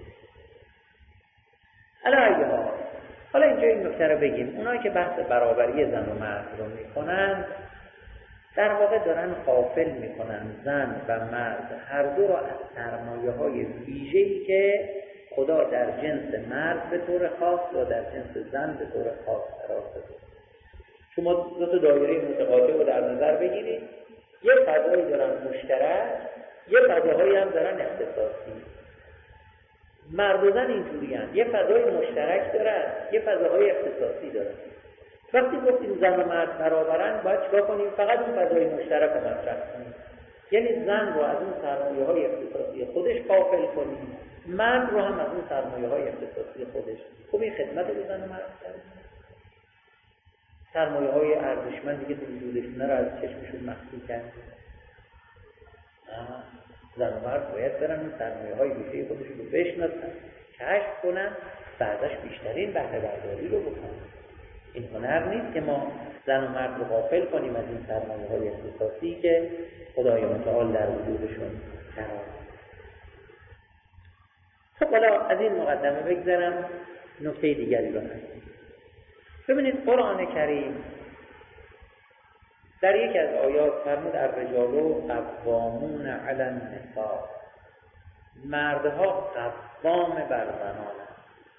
حالا حالا اینجا این نکته رو بگیم، اونایی که بحث برابری زن و مرد رو میکنن در واقع دارن غافل میکنن زن و مرد هر دو را از سرمایه‌های ویژه‌ای که خدا در جنس مرد به طور خاص و در جنس زن به طور خاص قرار داده. شما دو تا دایره متقاطع رو در نظر بگیرید، یه فضایی دارن مشترک، یه فضاهایی هم دارن اختصاصی. مرد و زن اینجوری هم یه فضای مشترک دارن، یه فضاهای اختصاصی دارن. وقتی گفتیم زن و مرد برابرن، باید چیکار کنیم؟ فقط اون فضای مشترک رو مطرح کنیم. یعنی زن رو از اون سرمایه‌های اختصاصی خودش غافل کنیم، مرد رو هم از اون سرمایه‌های اختصاصی خودش. خب این خدمت رو زن و مرد کرد. سرمایه‌های ارزشمندی که تو وجودشون رو از چشمشون مخفی کردن. زن و مرد باید برن اون سرمایه‌های ویژه خودشون رو بشناسن، کشف کنن، بعدش بیشترین بهره برداری رو بکنن. این هنر نیست که ما زن و مرد رو غافل کنیم از این سرمایه‌های اختصاصی که خدای متعال در وجودشون قرار داده. خب حالا از این مقدمه بگذرم نکته دیگری رو هست. ببینید قرآن کریم در یکی از آیات فرمود الرجال قوامون علی النساء، مردها قوام بر زنانند.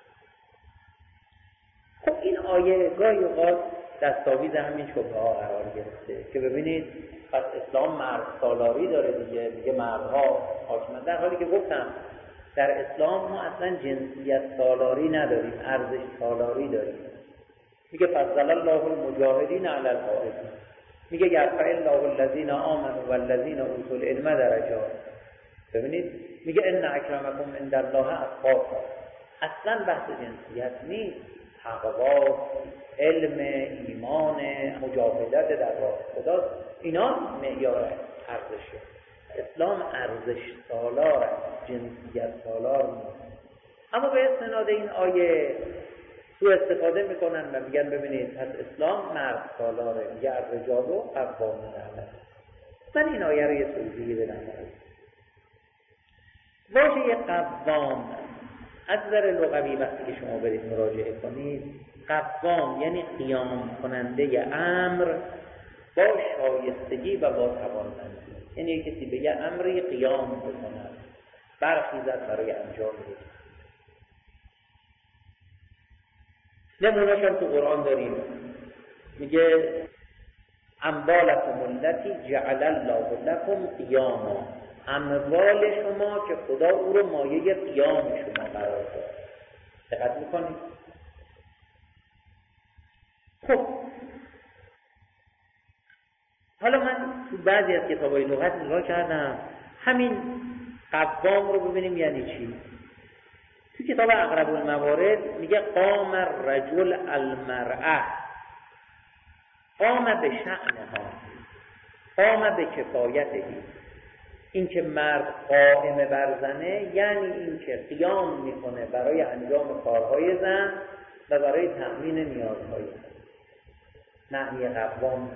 خب این آیه گاهی اوقات دستاویز همین شبهه ها قرار گرفته که ببینید پس اسلام مرد سالاری داره دیگه، دیگه مردها حاکمن، در حالی که گفتم در اسلام ما اصلا جنسیت سالاری نداریم، ارزش سالاری داریم. میگه فضل الله المجاهدین علی القاعدین، میگه یرفع الله الذین آمنوا والذین اوتوا العلم درجات. ببینید میگه ان اکرمکم عند الله اتقاکم. اصلا بحث جنسیت نیست، تقوا، علم، ایمان، مجاهدت در راه خدا، اینا معیار ارزشه. اسلام ارزش سالار، جنسیت سالار نیست. اما به استناد این آیه تو استفاده میکنن و میگن ببینید پس اسلام مرد سالاره، میگه الرجال قوامون علی. من این آیه رو یه توضیحی بدم. واژه قوام از نظر لغوی وقتی که شما برید مراجعه کنید، قوام یعنی قیام کننده امر با شایستگی و با توانمندی. یعنی یک کسی به یه امری قیام بکنه، برخیزد برای انجام بده. نمونه‌اش هم تو قرآن داریم، میگه اموالکم التی جعل الله لکم قیاما، اموال شما که خدا او رو مایه قیام شما قرار داد. دقت میکنید؟ خب حالا من تو بعضی از کتابای لغت نگاه کردم، همین قوام رو ببینیم یعنی چی. تو کتاب اقرب الموارد میگه قام الرجل المرأة، قام به شأنها، قام به کفایته. این که مرد قائم بر زنه یعنی این که قیام میکنه برای انجام کارهای زن و برای تأمین نیازهای زن. معنی قوام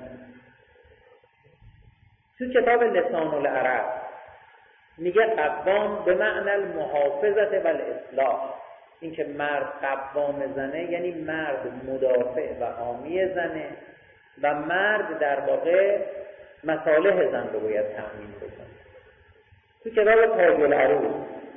تو کتاب لسان العرب میگه قوام به معنی المحافظت و الاصلاح. این که مرد قوام زنه یعنی مرد مدافع و حامی زنه و مرد در واقع مصالح زن رو باید تأمین بکنه. تو کتاب تاج العروض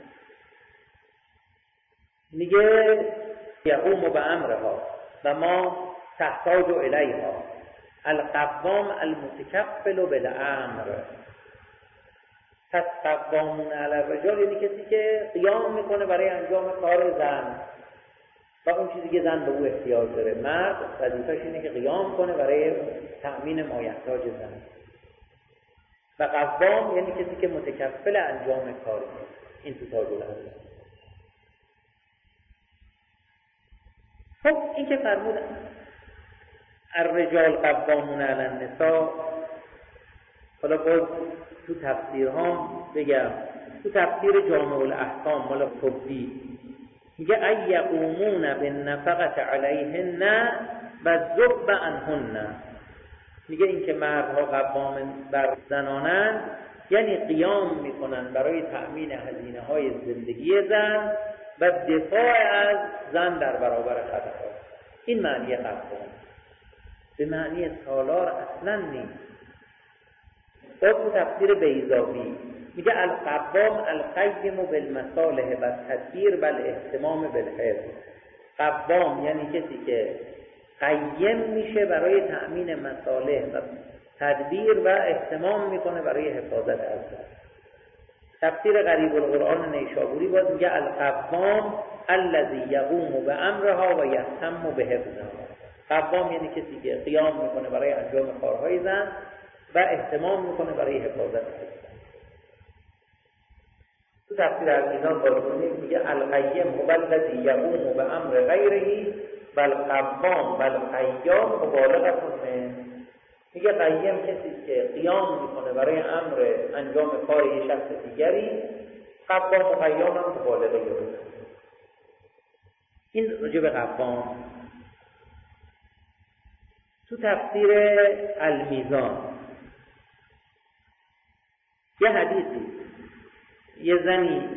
میگه یقوم بامرها و ما تحتاج الیها القوام المتکفل بالامر. پس قوامون علی الرجال یعنی کسی که قیام میکنه برای انجام کار زن و اون چیزی که زن به او احتیاج داره. مرد وظیفه‌ش اینه که قیام کنه برای تأمین مایحتاج زن و قوام یعنی کسی که متکفل انجام کاره. این تو تاج العروض. خب این که فرمود الرجال قوامون علی النساء، حالا باز تو تفسیرها بگم، تو تفسیر جامع الاحکام مال طبی میگه ای یقومون بالنفقة علیهن و الذب عنهن. میگه این که مردها قوام بر زنانند یعنی قیام میکنن برای تأمین هزینه های زندگی زن و دفاع از زن در برابر خطرها. این معنی قوام. به معنی سالار اصلا نیست. باز تو تفسیر بیضاوی میگه القوام القیم بالمصالح و التدبیر والاهتمام بالحفظ. قوام یعنی کسی که قیم میشه برای تأمین مصالح و تدبیر و اهتمام میکنه برای حفاظت از زن. تفسیر غریب القرآن نیشابوری باز میگه القوام الذی یقوم بامرها و یهتم بحفظها. قوام یعنی کسی که قیام میکنه برای انجام کارهای زن و اهتمام میکنه برای حفاظت از زن. تو تفسیر المیزان بازرگانی میگه القیم هو الذی یقوم بامر غیره و القوام و القیام مبالغه منه. میگه قیم کسی که قیام میکنه برای امر انجام کار یه شخص دیگری، قوام و قیام هم مبالغه میکنه. این راجع به قوام. تو تفسیر المیزان یه حدیثی، یه زنی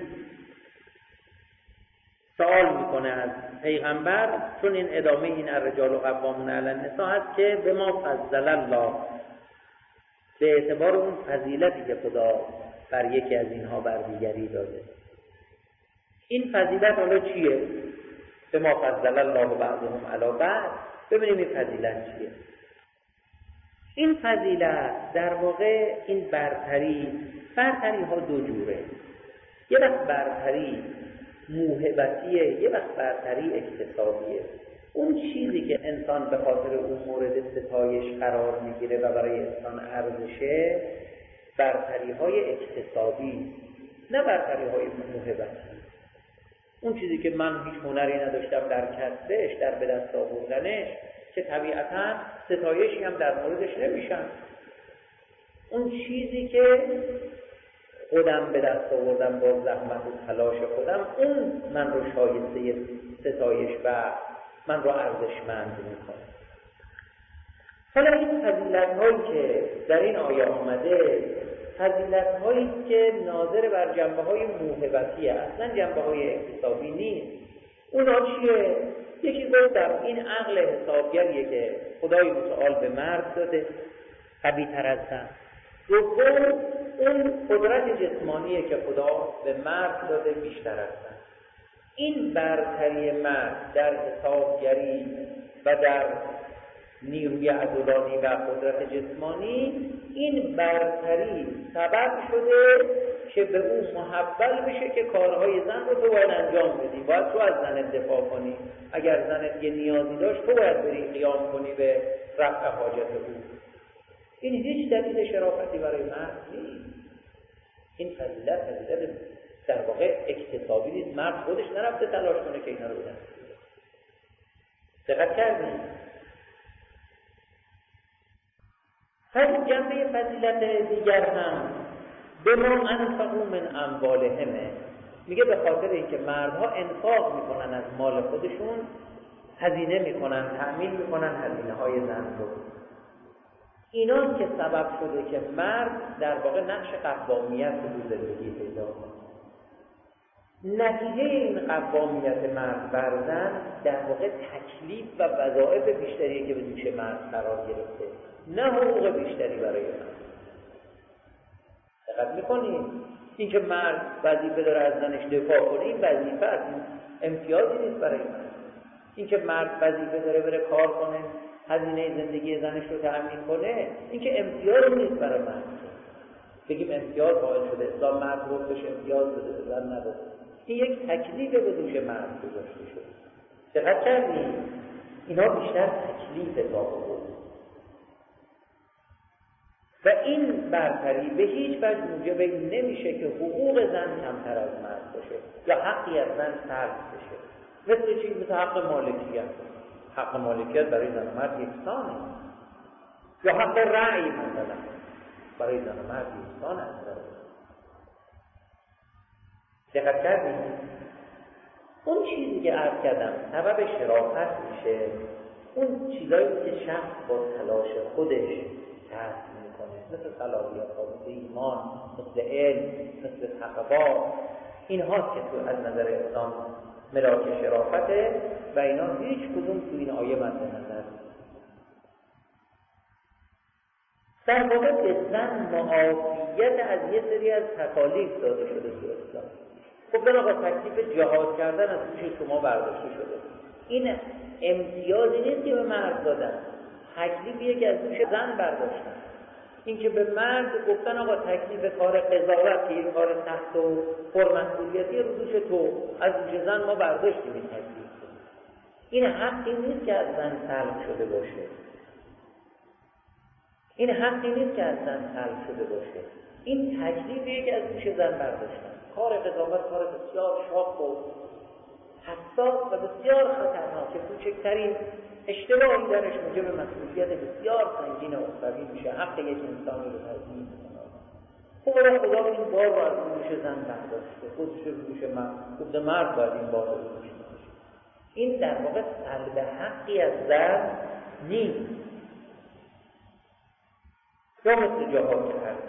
سوال میکنه از پیغمبر، چون این ادامه این الرجال قوامون علی النساء هست که به ما فضل الله، به اعتبار اون فضیلتی که خدا بر یکی از اینها بر دیگری داده. این فضیلت حالا چیه؟ به ما فضل الله بعضهم علی بعض. ببینیم این فضیلت چیه. این فضیلت در واقع این برتری، برتری ها دو جوره. یه وقت برتری موهبتیه، یه وقت برتری اکتسابیه. اون چیزی که انسان به خاطر اون مورد ستایش قرار میگیره و برای انسان ارزشه، برتری های اکتسابی، نه برتری های موهبتی. اون چیزی که من هیچ هنری نداشتم در کسبش، در به دست آوردنش، که طبیعتاً ستایشی هم در موردش نمیشن. اون چیزی که خودم به دست آوردم با زحمت و تلاش خودم، اون من رو شایسته ستایش و من رو ارزشمند میکنه. حالا این فضیلت‌هایی که در این آیه آمده، فضیلت‌هایی که ناظر بر جنبه‌های موهبتی است، اصلا جنبه‌های اکتسابی نیست. اونا چیه؟ یکی گفت در این عقل حسابگریه که خدای متعال به مرد داده، قوی تر از زن. دوم اون قدرت جسمانیه که خدا به مرد داده، بیشتر از زن. این برتری مرد در حسابگری و در نیروی عضلانی و قدرت جسمانی، این برتری سبب شده که به اون محول بشه که کارهای زن رو تو باید انجام بدی، باید تو از زنت دفاع کنی. اگر زنت یه نیازی داشت تو باید بری قیام کنی به رفع حاجت او. این هیچ دلیل شرافتی برای مرد نیست. این فضیلت فضیلت در واقع اکتسابی نیست. مرد خودش نرفته تلاش کنه که اینا رو بدن. دقت کردید؟ پس جنبه فضیلت دیگر هم به ما انفقوا من اموالهم، میگه به خاطر اینکه مردها انفاق میکنن از مال خودشون، هزینه میکنن، تأمین میکنن هزینه های زن رو. اینا که سبب شده که مرد در واقع نقش قوامیت رو زندگی پیدا کنه. نتیجه این قوامیت مرد بر زن در واقع تکلیف و وظایف بیشتری که به دوش مرد قرار گرفته، نه حقوق بیشتری برای مرد. دقت میکنید؟ این که مرد وظیفه داره از زنش دفاع کنه، این وظیفه است، امتیازی نیست برای مرد. این که مرد وظیفه داره بره کار کنه، هزینه زندگی زنش رو تأمین کنه، این که امتیازی نیست برای مرد. بگیم امتیاز قائل شده، اسلام مرد رو بهش امتیاز بده، به زن نداره. این یک تکلیف به دوش مرد گذاشته شده. دقت کردید؟ اینا بیشتر تکلیف واقعه. و این برتری به هیچ وجه موجب نمیشه که حقوق زن کمتر از مرد باشه یا حقی از زن سلب بشه. مثل چی؟ مثل حق مالکیت. حق مالکیت برای زن و مرد یکسانه. یا حق رأی مثلا برای زن و مرد یکسان است. دقت کردید؟ اون چیزی که عرض کردم سبب شرافت میشه، اون چیزایی که شخص با تلاش خودش کسب میکنه، مثل صلاحیت ها، مثل ایمان، مثل علم، مثل تقوا. این هاست که تو از نظر اسلام ملاک شرافته و اینا هیچ کدوم تو این آیه مد نظر نیست. در واقع به زن معافیت از یه سری از تکالیف داده شده تو اسلام. خب در آقا تکلیف جهاد کردن از دوش شما برداشته شده، این امتیازی نیست که به مرد دادن، تکلیفیه که از دوش زن برداشتن. این که به مرد گفتن آقا تکلیف کار قضاوت که یک کار سخت و پرمسئولیتی رو دوش تو، از دوش زن ما برداشتیم این تکلیف. این حقی نیست که از زن سلب شده باشه. این حقی نیست که از زن سلب شده باشه. این تکلیفیه که از دوش زن برداشتن. کار قضاوت کار بسیار شاق و حساس و بسیار خطرناک که کوچکترین اشتباهی درش موجب مسئولیت بسیار سنگین و اخروی میشه، حق یک انسانی رو تضمین میکنه. خب الان خدا این بار رو از دوش زن برداشته، خودش رو دوش مرد، خود مرد باید این بار رو دوش باشه. این در واقع سلب حقی از زن نیست. یا مثل جهاد که هست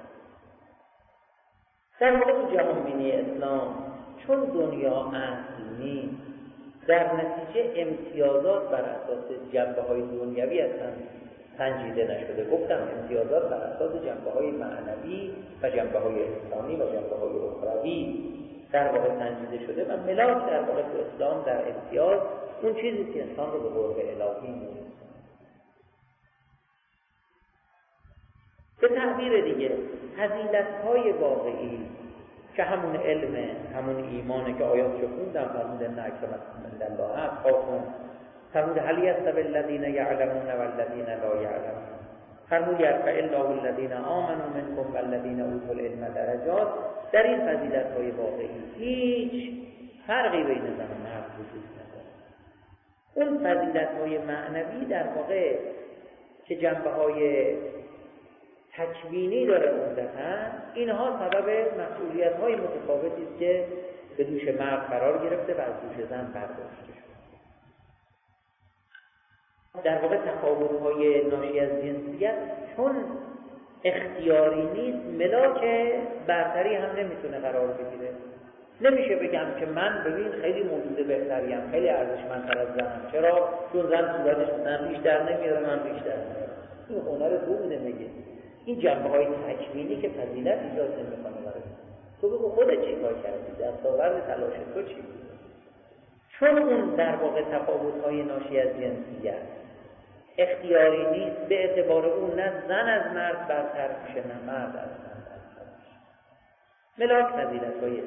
در واقع تو جهانبینی اسلام، چون دنیا اصل نیست، در نتیجه امتیازات بر اساس جنبه های دنیوی اصلا سنجیده نشده. گفتم امتیازات بر اساس جنبه های معنوی و جنبه های انسانی و جنبه های اخروی در واقع سنجیده شده و ملاک در واقع تو اسلام در امتیاز اون چیزی که انسان رو به قرب الهی می‌رسونه. به تعبیر دیگه فضیلت‌های واقعی که همون علم، همون ایمانه که آیات رو خوندم، فرموده نه اکرمکم عند الله اتقاکم، فرموده هل یستوی الذین یعلمون والذین لا یعلمون، فرموده یرفع الله الذین آمنوا منکم والذین اوتوا العلم درجات. در این فضیلت‌های واقعی هیچ فرقی بین زن و مرد وجود نداره. اون فضیلت‌های معنوی در واقع که جنبه‌های تکوینی داره عمدتاً، اینها سبب مسئولیت‌های متفاوتی است که به دوش مرد قرار گرفته و از دوش زن برداشته شده. در واقع تفاوت‌های ناشی از جنسیت چون اختیاری نیست، ملاک برتری هم نمیتونه قرار بگیره. نمیشه بگم که من ببین خیلی موجود بهتریم، خیلی ارزشمندتر از زنم. چرا؟ چون زن صورتش مثلا بیشتر نمیاره، من بیشتر میارم. این هنر بوده میگه. این جنبه های تکوینی که فضیلت ایجاد نمیکنه برای تو. بگو خودت چی کار کردی، دستاورد تلاش تو چی بود؟ چون اون در واقع تفاوت های ناشی از جنسیت اختیاری نیست، به اعتبار اون نه زن از مرد برتر میشه نه مرد از زن برتر میشه. ملاک فضیلت های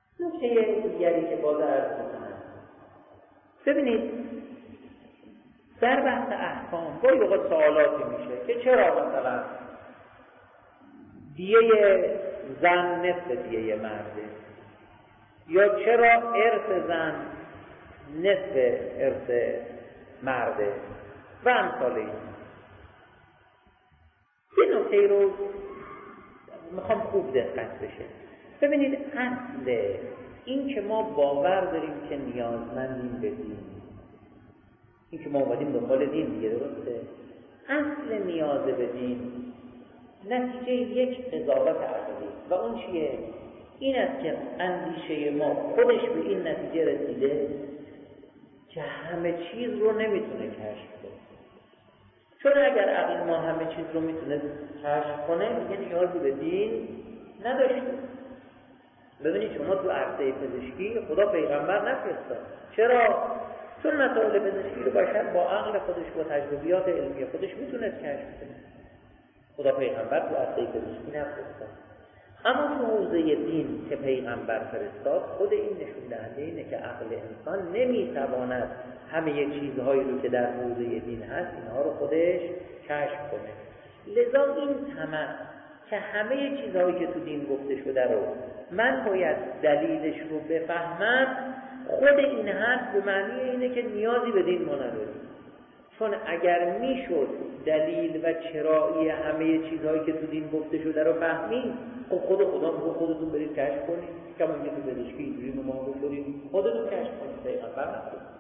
نکته دیگری که باز عرض میکنم، ببینید در بحث احکام با یوقت سوالاتی میشه که چرا مثلا دیه زن نصف دیه مرده، یا چرا ارث زن نصف ارث مرده و امثال این. یه نکته رو میخوام خوب دقت بشه. ببینید اصل این که ما باور داریم که نیازمندیم به دین، این که ما اومدیم دنبال دین دیگه، درسته؟ اصل نیاز به دین نتیجه یک قضاوت عقلی و اون چیه؟ این است که اندیشه ما خودش به این نتیجه رسیده که همه چیز رو نمیتونه کشف کنه. چون اگر عقل ما همه چیز رو میتونه کشف کنه دیگه نیازی به دین نداشته. ببینید شما تو عرصه پزشکی خدا پیغمبر نفرستاد. چرا؟ چون مسائل پزشکی رو بشر با عقل خودش با تجربیات علمی خودش میتونه کشف کنه. خدا پیغمبر تو عرصه پزشکی نفرستاد. اما تو حوزه دین که پیغمبر فرستاد، خود این نشون دهنده اینه که عقل انسان نمیتواند همه چیزهایی رو که در حوزه دین هست اینها رو خودش کشف کنه. لذا این طمع که همه چیزهایی که تو دین گفته شده رو من باید دلیلش رو بفهمم، خود این هست به معنی اینه که نیازی به دین ما نداریم. چون اگر میشد دلیل و چرایی همه چیزهایی که تو دین گفته شده رو فهمید، خب خود خدا میگه خودتون برید کشف کنید. کما اینکه تو پزشکی اینجوری ما بکنیم خودتون کشف کنید، پیغمبر نگفت.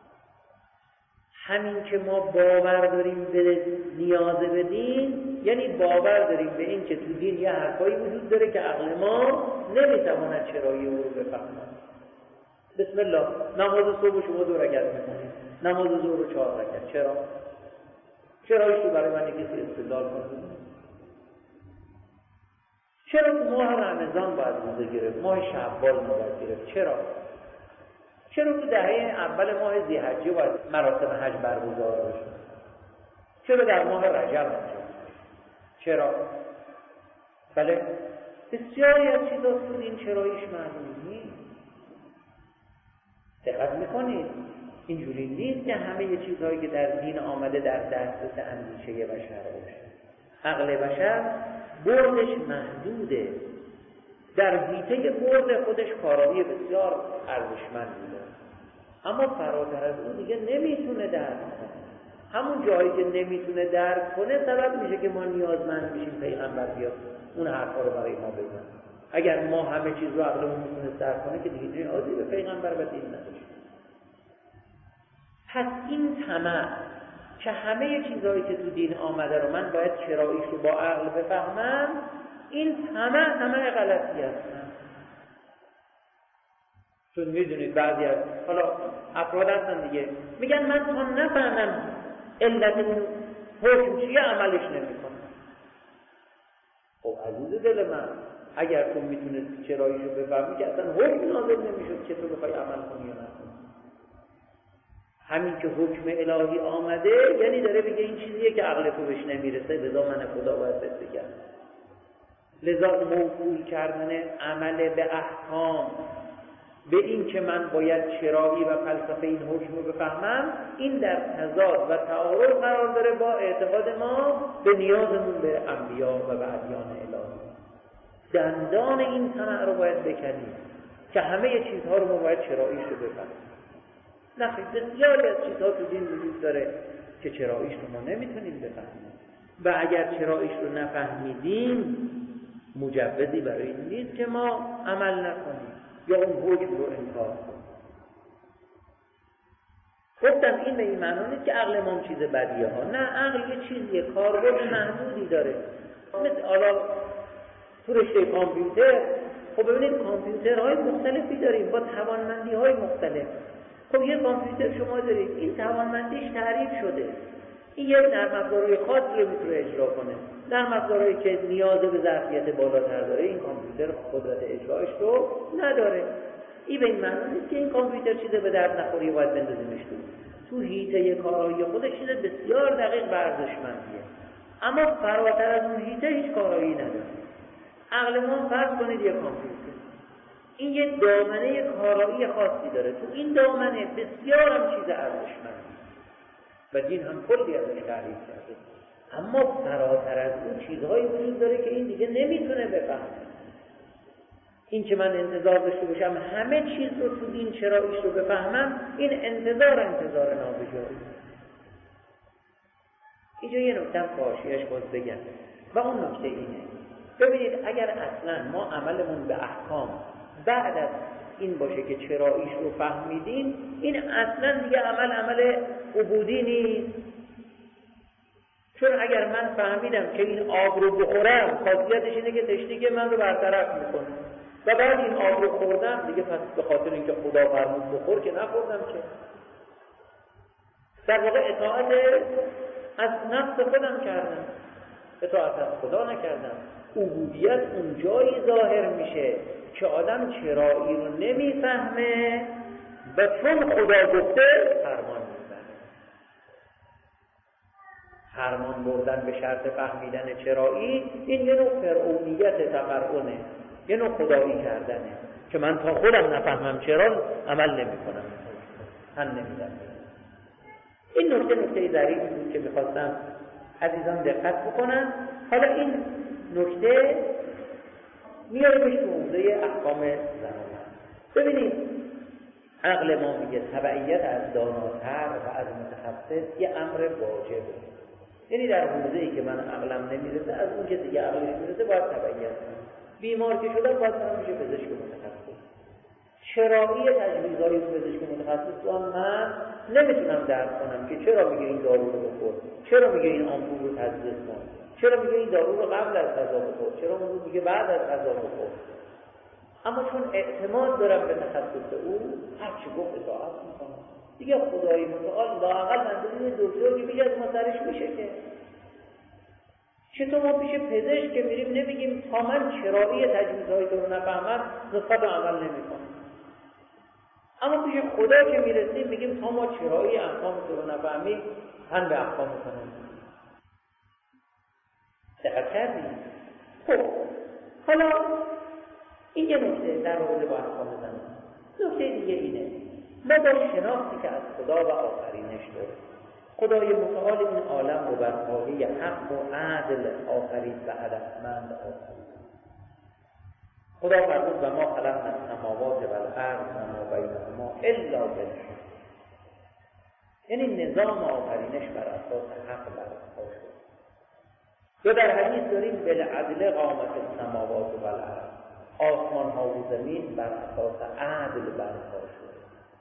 همین که ما باور داریم به نیاز به دین، یعنی باور داریم به این که تو دین یه حرفایی وجود داره که عقل ما نمیتواند چرایی او رو بفهمد. بسم الله، نماز صبح شما دو رکعت میکنید، نماز ظهر رو چهار رکعت. چرا؟ چرایش رو برای من کسی استدلال کنید؟ چرا تو ماه رمضان باید روزه گرفت، ماه شعبان باید گرفت؟ چرا؟ چرا تو دهه اول ماه ذی‌حجه باید مراسم حج برگزار بشه؟ چرا در ماه رجب انجام؟ چرا؟ بله، بسیاری از چیزا تو این چراییش معلوم نیست. دقت میکنید اینجوری نیست که همه چیزهایی که در دین آمده در دسترس اندیشه بشر باشه. عقل بشر بردش محدوده، در حیطه برد خودش کارایی بسیار ارزشمندی داره، اما فراتر از اون دیگه نمیتونه درک کنه. همون جایی که نمیتونه درک کنه سبب میشه که ما نیازمند بشیم پیغمبر بیاد اون حرفا رو برای ما بزنه. اگر ما همه چیز رو عقلمون میتونه درک کنه که دیگه نیازی به پیغمبر و دین نداشت. پس این طمع که همه چیزهایی که تو دین آمده رو من باید چراییش رو با عقل بفهمم، این طمع طمع غلطی است. چون میدونید بعضی از حالا افراد هستن دیگه میگن من تا نفهمم علت اون حکم چیه عملش نمیکنم. خب عزیز دل من، اگر تو میتونستی چراییش رو بفهمی که اصلا حکم نازل نمیشد که تو بخوای عمل کنی یا نکنی. همین که حکم الهی آمده یعنی داره بگه این چیزیه که عقل تو بهش نمیرسه، لذا من خدا باید بهت بگم. لذا موکول کردن عمل به احکام به این که من باید چرایی و فلسفه این حکم رو بفهمم، این در تضاد و تعارض قرار داره با اعتقاد ما به نیازمون به انبیا و به ادیان الهی. دندان این طمع رو باید بکنیم که همه چیزها رو ما باید چراییش رو بفهمیم. نخیر، بسیاری از چیزها تو دین وجود داره که چراییش رو ما نمیتونیم بفهمیم و اگر چراییش رو نفهمیدیم مجوزی برای این نیست که ما عمل نکنیم یا اون حکم رو انکار کنیم. گفتم این به این معنی نیست که عقل ما چیز بدیه ها، نه، عقل یه چیزیه، کاربرد محدودی داره. مثل حالا تو رشته کامپیوتر، خب ببینید کامپیوترهای مختلفی داریم با توانمندی‌های مختلف. خب یه کامپیوتر شما دارید، این توانمندیش تعریف شده، این یه نرم افزارهای خاصی رو میتونه اجرا کنه، نرم افزارهایی که نیاز به ظرفیت بالاتر داره این کامپیوتر قدرت اجرایش رو نداره. این به این معنی نیست که این کامپیوتر چیز به درد نخوری باید بندازیمش تو تو حیطه کارایی خودش چیز بسیار دقیق و ارزشمندیه، اما فراتر از اون حیطه هیچ کارایی نداره. عقل ما فرض کنید یک کامپیوتر، این یک دامنه کارایی خاصی داره، تو این دامنه بسیار هم چیز ارزشمندی. و دین هم کلی ازش تعریف کرده، اما فراتر از اون چیزهایی وجود داره که این دیگه نمیتونه بفهمه. این که من انتظار داشته باشم همه چیز رو تو دین چراییش رو بفهمم، این انتظار انتظار نابجایی. اینجا یه نکته فاشیش باز بگم و اون نکته اینه، ببینید اگر اصلا ما عملمون به احکام بعد از این باشه که چراییش رو فهمیدیم، این اصلا دیگه عمل عمل عبودی نیست. چون اگر من فهمیدم که این آب رو بخورم خاصیتش اینه که تشنگی من رو برطرف میکنه و بعد این آب رو خوردم دیگه، پس به خاطر اینکه خدا فرمود بخور که نخوردم، که در واقع اطاعت از نفس خودم کردم، اطاعت از خدا نکردم. عبودیت اون جایی ظاهر میشه که آدم چرایی رو نمیفهمه و چون خدا گفته فرمان میبره. فرمان بردن به شرط فهمیدن چرایی، این یه نوع فرعونیت تقربونه، یه نوع خدایی کردنه که من تا خودم نفهمم چرا عمل نمی کنم، تن نمیدم. این نکته نکته ظریفی بود که میخواستم عزیزان دقت بکنن. حالا این نکته میاریمش تو حوزه احکام زنان. ببینید عقل ما میگه تبعیت از داناتر و از متخصص یه امر واجبه، یعنی در حوزه‌ای که من عقلم نمیرسه از اون که دیگه عقلش میرسه باید تبعیت کنم. بیمار که شدم باید برم میشه پزشک متخصص. شرایی تجویزهای پزشک متخصص رو من نمیتونم درک کنم که چرا میگه این دارو رو بخور، چرا میگه این آمپول رو تجویز کن، چرا میگه این دارو رو قبل از غذا بخور، چرا میگه بعد از غذا بخور. اما چون اعتماد دارم به تخصص او، هر چی گفت اطاعت میکنم. دیگه خدای متعال لااقل منظوری دکتر که میگه از ما سرش میشه که چطور ما پیش پزشک که میریم نمیگیم تا من چرایی تجویزهای تو رو نفهمم نسخت رو عمل نمیکنم، اما پیش خدا که میرسیم میگیم تا ما چرایی احکام تو رو نفهمیم هم به احکام کنیم. دقت کردیم؟ خب حالا این یه نکته در رابطه با احکام زنان. نکته دیگه اینه، ما با شناختی که از خدا و آفرینش داره، خدای متعال این عالم رو بر پایه حق و عدل آفرید و هدفمند آفرید. خدا فرمود و ما خلقنا السماوات و الارض و ما بینهما الا بالحق، یعنی نظام آفرینش بر اساس حق برپا شد. یا در حدیث داریم بالعدل قامت السماوات و الارض، آسمان ها و زمین بر اساس عدل برپا شد.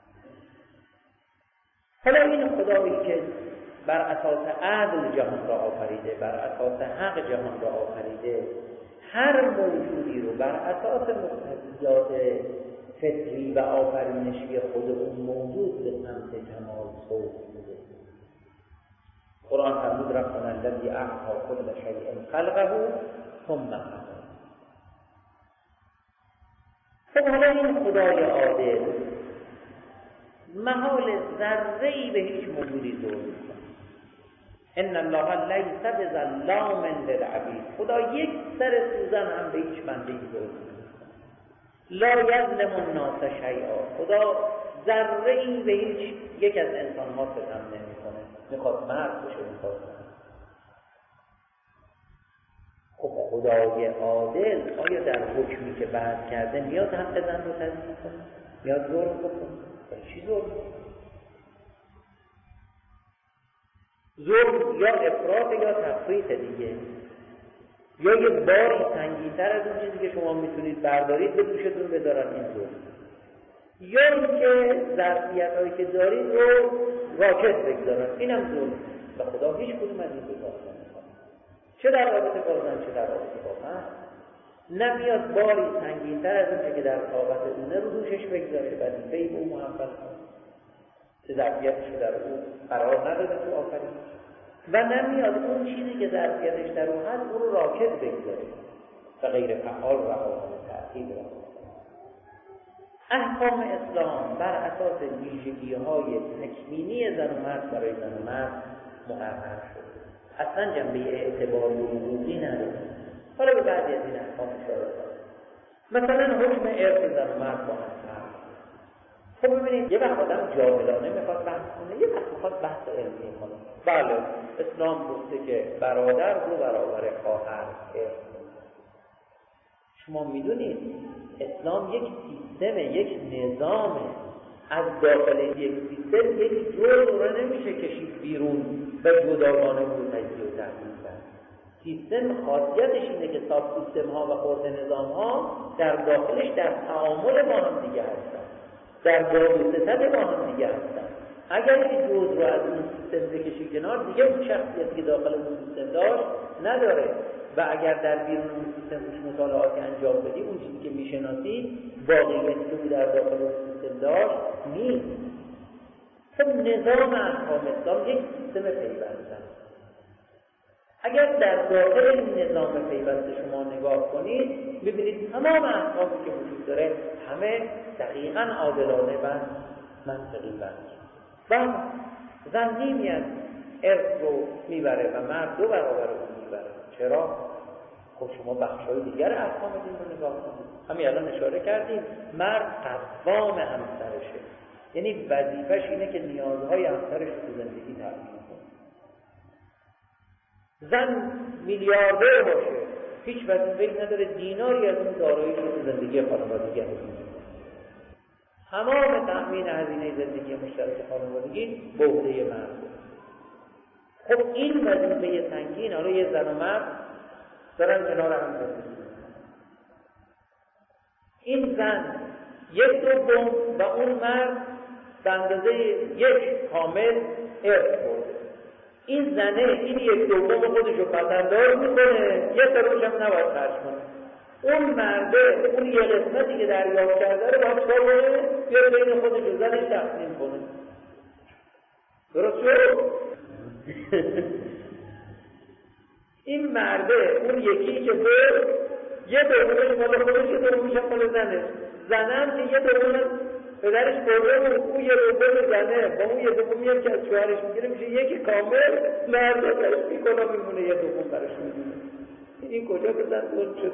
حالا این خدایی که بر اساس عدل جهان را آفریده، بر اساس حق جهان را آفریده، هر موجودی رو بر اساس مقتضیات فطری و آفرینشی خود اون موجود به سمت کمال سوق میده. قرآن فرمود ربنا الذی اعطی کل شیء خلقه ثم هدی. خب حالا این خدای عادل محال ذره‌ای به هیچ موجودی ظلم نمی‌کند. ان الله لیس بظلام للعبید، خدا یک سر سوزن هم به هیچ بنده‌ای ظلم نمی‌کند. لا یظلم الناس شیئا، خدا ذره‌ای به هیچ یک از انسان‌ها ستم نمی‌کنه، میخواد مرد بشه میخواد. خب خدای عادل آیا در حکمی که بعد کرده میاد حق زن رو تضمین کنه؟ میاد ظلم بکنه؟ چی ظلم؟ ظلم یا افراط یا تفریط دیگه، یا یه باری سنگین‌تر از اون چیزی که شما میتونید بردارید به دوشتون بذارن، این ظلم. یا اینکه ظرفیت‌هایی که دارید رو راکد بگذارن، اینم ظلم. و خدا هیچ کدوم از این دو کار نمی‌کنه، چه در رابطه با زن چه در رابطه با مرد. نمیاد باری سنگین‌تر از اون که در طاقت اونه رو دوشش بگذاره، وظیفه‌ای به اون محول کنه که ظرفیتش در اون قرار نداده تو آفرینش، و نمیاد اون چیزی که ظرفیتش در اون هست اون رو راکد بگذاره و غیر فعال رها کنه، تعطیل رها کنه. احکام اسلام بر اساس ویژگی‌های تکوینی زن و مرد برای زن و مرد مقرر شده، اصلا جنبه اعتباری و وجودی نداره. حالا به بعضی از این احکام اشاره کنم. مثلا حکم ارث زن و مرد با هم فرق. خب ببینید یه وقت آدم جاهلانه میخواد بحث کنه، یه وقت میخواد بحث علمی کنه. بله اسلام گفته که برادر رو برابر خواهر ارث. شما میدونید اسلام یک سیستم، یک نظامه. از داخل یک سیستم یک جزء رو نمیشه کشید بیرون و جداگانه بود تجزیه و تحلیل کرد. سیستم خاصیتش اینه که ساب سیستم ها و خرد نظام ها در داخلش در تعامل با هم دیگه هستن، در باد و ستد با هم دیگه هستن. اگر یک جزء رو از اون سیستم بکشی کنار، دیگه اون شخصیتی که داخل اون سیستم داشت نداره. و اگر در بیرون اون سیستم روش مطالعاتی انجام بدی، اون چیزی که میشناسی واقعیتی که در داخل اون سیستم داشت نیست. خب نظام احکام اسلام یک سیستم پیوسته است. اگر در داخل این نظام پیوسته شما نگاه کنید، ببینید تمام احکامی که وجود داره همه دقیقاً عادلانه و منطقی بند. و زن نیمی از ارث رو میبره و مرد دو برابر رو میبره. چرا؟ خب شما بخشای دیگر احکام دین رو نگاه کنید. همین الان اشاره کردیم مرد قوام همسرشه، یعنی وظیفش اینه که نیازهای همسرش رو زندگی تامین کنه. زن میلیاردر باشه، هیچ وظیفه‌ای نداره دیناری از اون داراییش رو زندگی خانوادگی تامین کنه. تمام تامین هزینه زندگی مشترک خانوادگی به عهده مرد. خب این وظیفه سنگین، حالا یه زن و مرد دارن کنار هم زندگی میکنن. این زن یک دوم و اون مرد به اندازه یک کامل ارث برده. این زنه این یک دوم خودشو پسندار میکنه، یه سروش هم نباید خرج کنه. اون مرده اون یه قسمتی که دریافت کرده رو باید چکار کنه؟ یا بین خودش و زنش تقسیم کنه. درست شد؟ این مرده اون یکی که برد یه دومش مال خودش، یه دومش مال زنه. زنه هم که یه دومش پدرش برده و اون یه دوم زنه با اون یه دومی هم که از شوهرش میگیره میشه یکی کامل. مرده درش میکنه میمونه یه دوم برش میدونه. این کجا بزن دون شده؟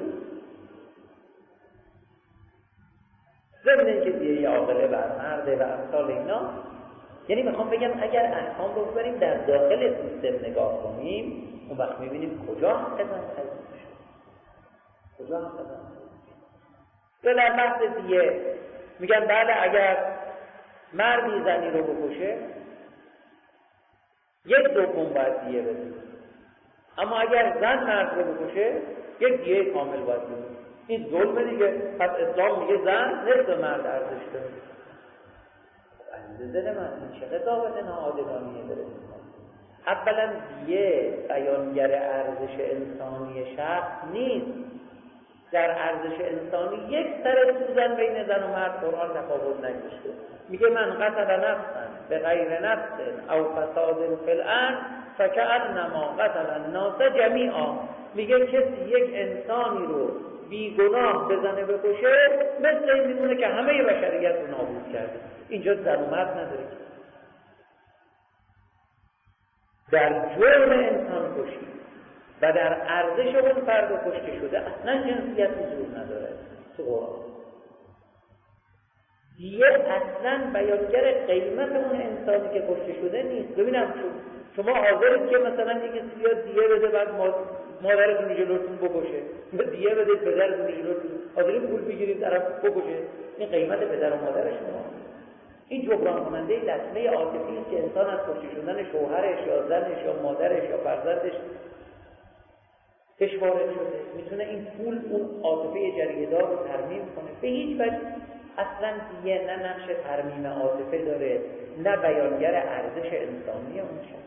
ضمن اینکه دیگه عاقله بر مرده و امثال اینا. یعنی میخوام بگم اگر احکام رو ببریم در داخل سیستم نگاه کنیم، اون وقت میبینیم کجا حق زن تضمین شد، کجا حق زن تضمین. در بحث دیگه میگن بله اگر مردی زنی رو بکشه یک دوم باید دیه بده، اما اگر زن مرد رو بکشه یک دیه کامل باید بده. این ظلمه دیگه. پس اسلام میگه زن نصف مرد ارزش داره. عزیز دل من این چه قضاوت ناعادلانیه داره میکنه. اولا دیه بیانگر ارزش انسانی شخص نیست. در ارزش انسانی یک سر سوزن بین زن و مرد قرآن تفاوت نگذاشته. میگه من قتل نفسا به غیر نفس او فساد فی الارض فکأنما قتل الناس جمیعا. میگه کسی یک انسانی رو بیگناه بزنه بکشه مثل این میمونه که همه بشریت رو نابود کرده. اینجا زن و مرد نداره. در جرم انسان کشی و در ارزش اون فرد کشته شده اصلا جنسیت حضور نداره تو قرآن. دیه اصلا بیانگر قیمت اون انسانی که کشته شده نیست. ببینم شما حاضرید که مثلا یکی بیاد دیه بده بعد مادرتون جلوتون بکشه، دیه بده پدرتون جلوتون، حاضرید پول بگیرید طرف بکشه. این قیمت پدر و مادر شما. این جبران کننده لطمه عاطفی است که انسان از کشته شدن شوهرش یا زنش یا مادرش یا فرزندش بهش وارد شده. میتونه این پول اون عاطفه جریدار رو ترمیم کنه. به هیچ وجه اصلا دیگه نه نقش ترمیم عاطفه داره نه بیانگر ارزش انسانی اون شخص.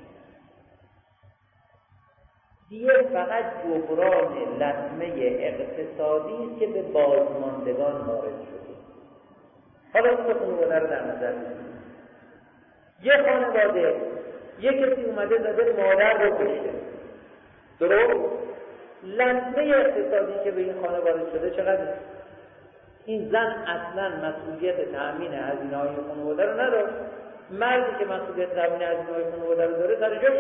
دیگه فقط جبران لطمه اقتصادی است که به بازماندگان وارد شده. حالا این خانواده رو در نظر بگیرید. یه خانواده یه کسی اومده زده مادر رو کشته، درست؟ لطمه اقتصادی که به این خانواده شده چقدر؟ این زن اصلا مسئولیت تأمین هزینه‌های خانواده رو نداره. مردی که مسئولیت تأمین هزینه‌های خانواده رو داره سر جاش،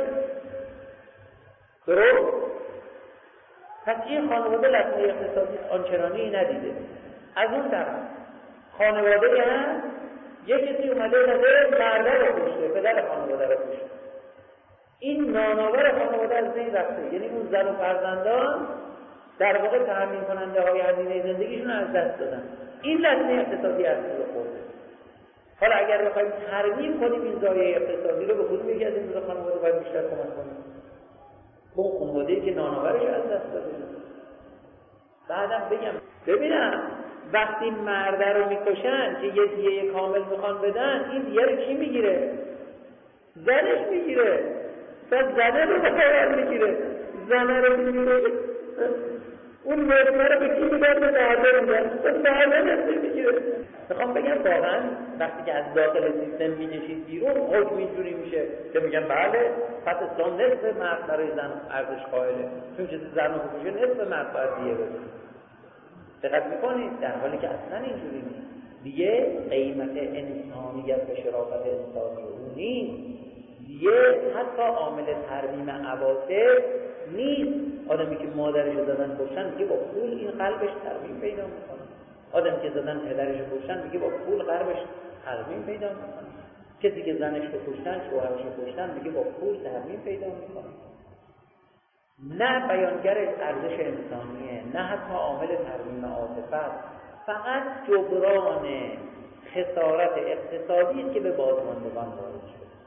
درست؟ پس این خانواده لطمه اقتصادی آنچنانی ندیده. از اون طرف خانواده هم یک کسی اومده اومده مرده رو کشته، پدر خانواده رو کشته، این نانآور خانواده از بین رفته، یعنی اون زن و فرزندان در واقع تامین کننده های هزینه زندگیشون از دست دادن. این لطمه اقتصادی اصلی رو خورده. حالا اگر بخوایم ترمیم کنیم این زایه اقتصادی رو، به کدوم یکی از این دو خانواده باید بیشتر کمک کنیم؟ به اون خانواده‌ای که نانآورش از دست داده. بعدم بگم ببینم وقتی مرده رو میکشن که یه دیه کامل میخوان بدن، این دیه رو کی میگیره؟ زنش میگیره. پس زنه رو بخواه میگیره، زنه رو میگیره، اون مرده رو به کی میدن؟ به مرده میدن، پس مرده نسته میگیره. میخوام بگم واقعا وقتی که از داخل سیستم میکشید بیرون حکم اینجوری میشه که میگن بله پس اسلام نصف مرد برای زن ارزش قائله، چون چیزی زن رو بکشه نصف مرد باید دیه بده. دقت میکنید؟ در حالی که اصلا اینجوری نیست. دیگه قیمت انسانیت و شرافت انسانی اون نیست، دیگه حتی عامل ترمیم عواطف نیست. آدمی که مادرش رو زدن کشتن میگه با پول این قلبش ترمیم پیدا میکنه، آدمی که زدن پدرش رو کشتن میگه با پول قلبش ترمیم پیدا میکنه، کسی که زنش رو کشتن شوهرش رو کشتن میگه با پول ترمیم پیدا میکنه. نه بیانگر ارزش انسانیه، نه حتی عامل ترمیم عاطفه، فقط جبران خسارت اقتصادی است که به بازماندگان وارد شده.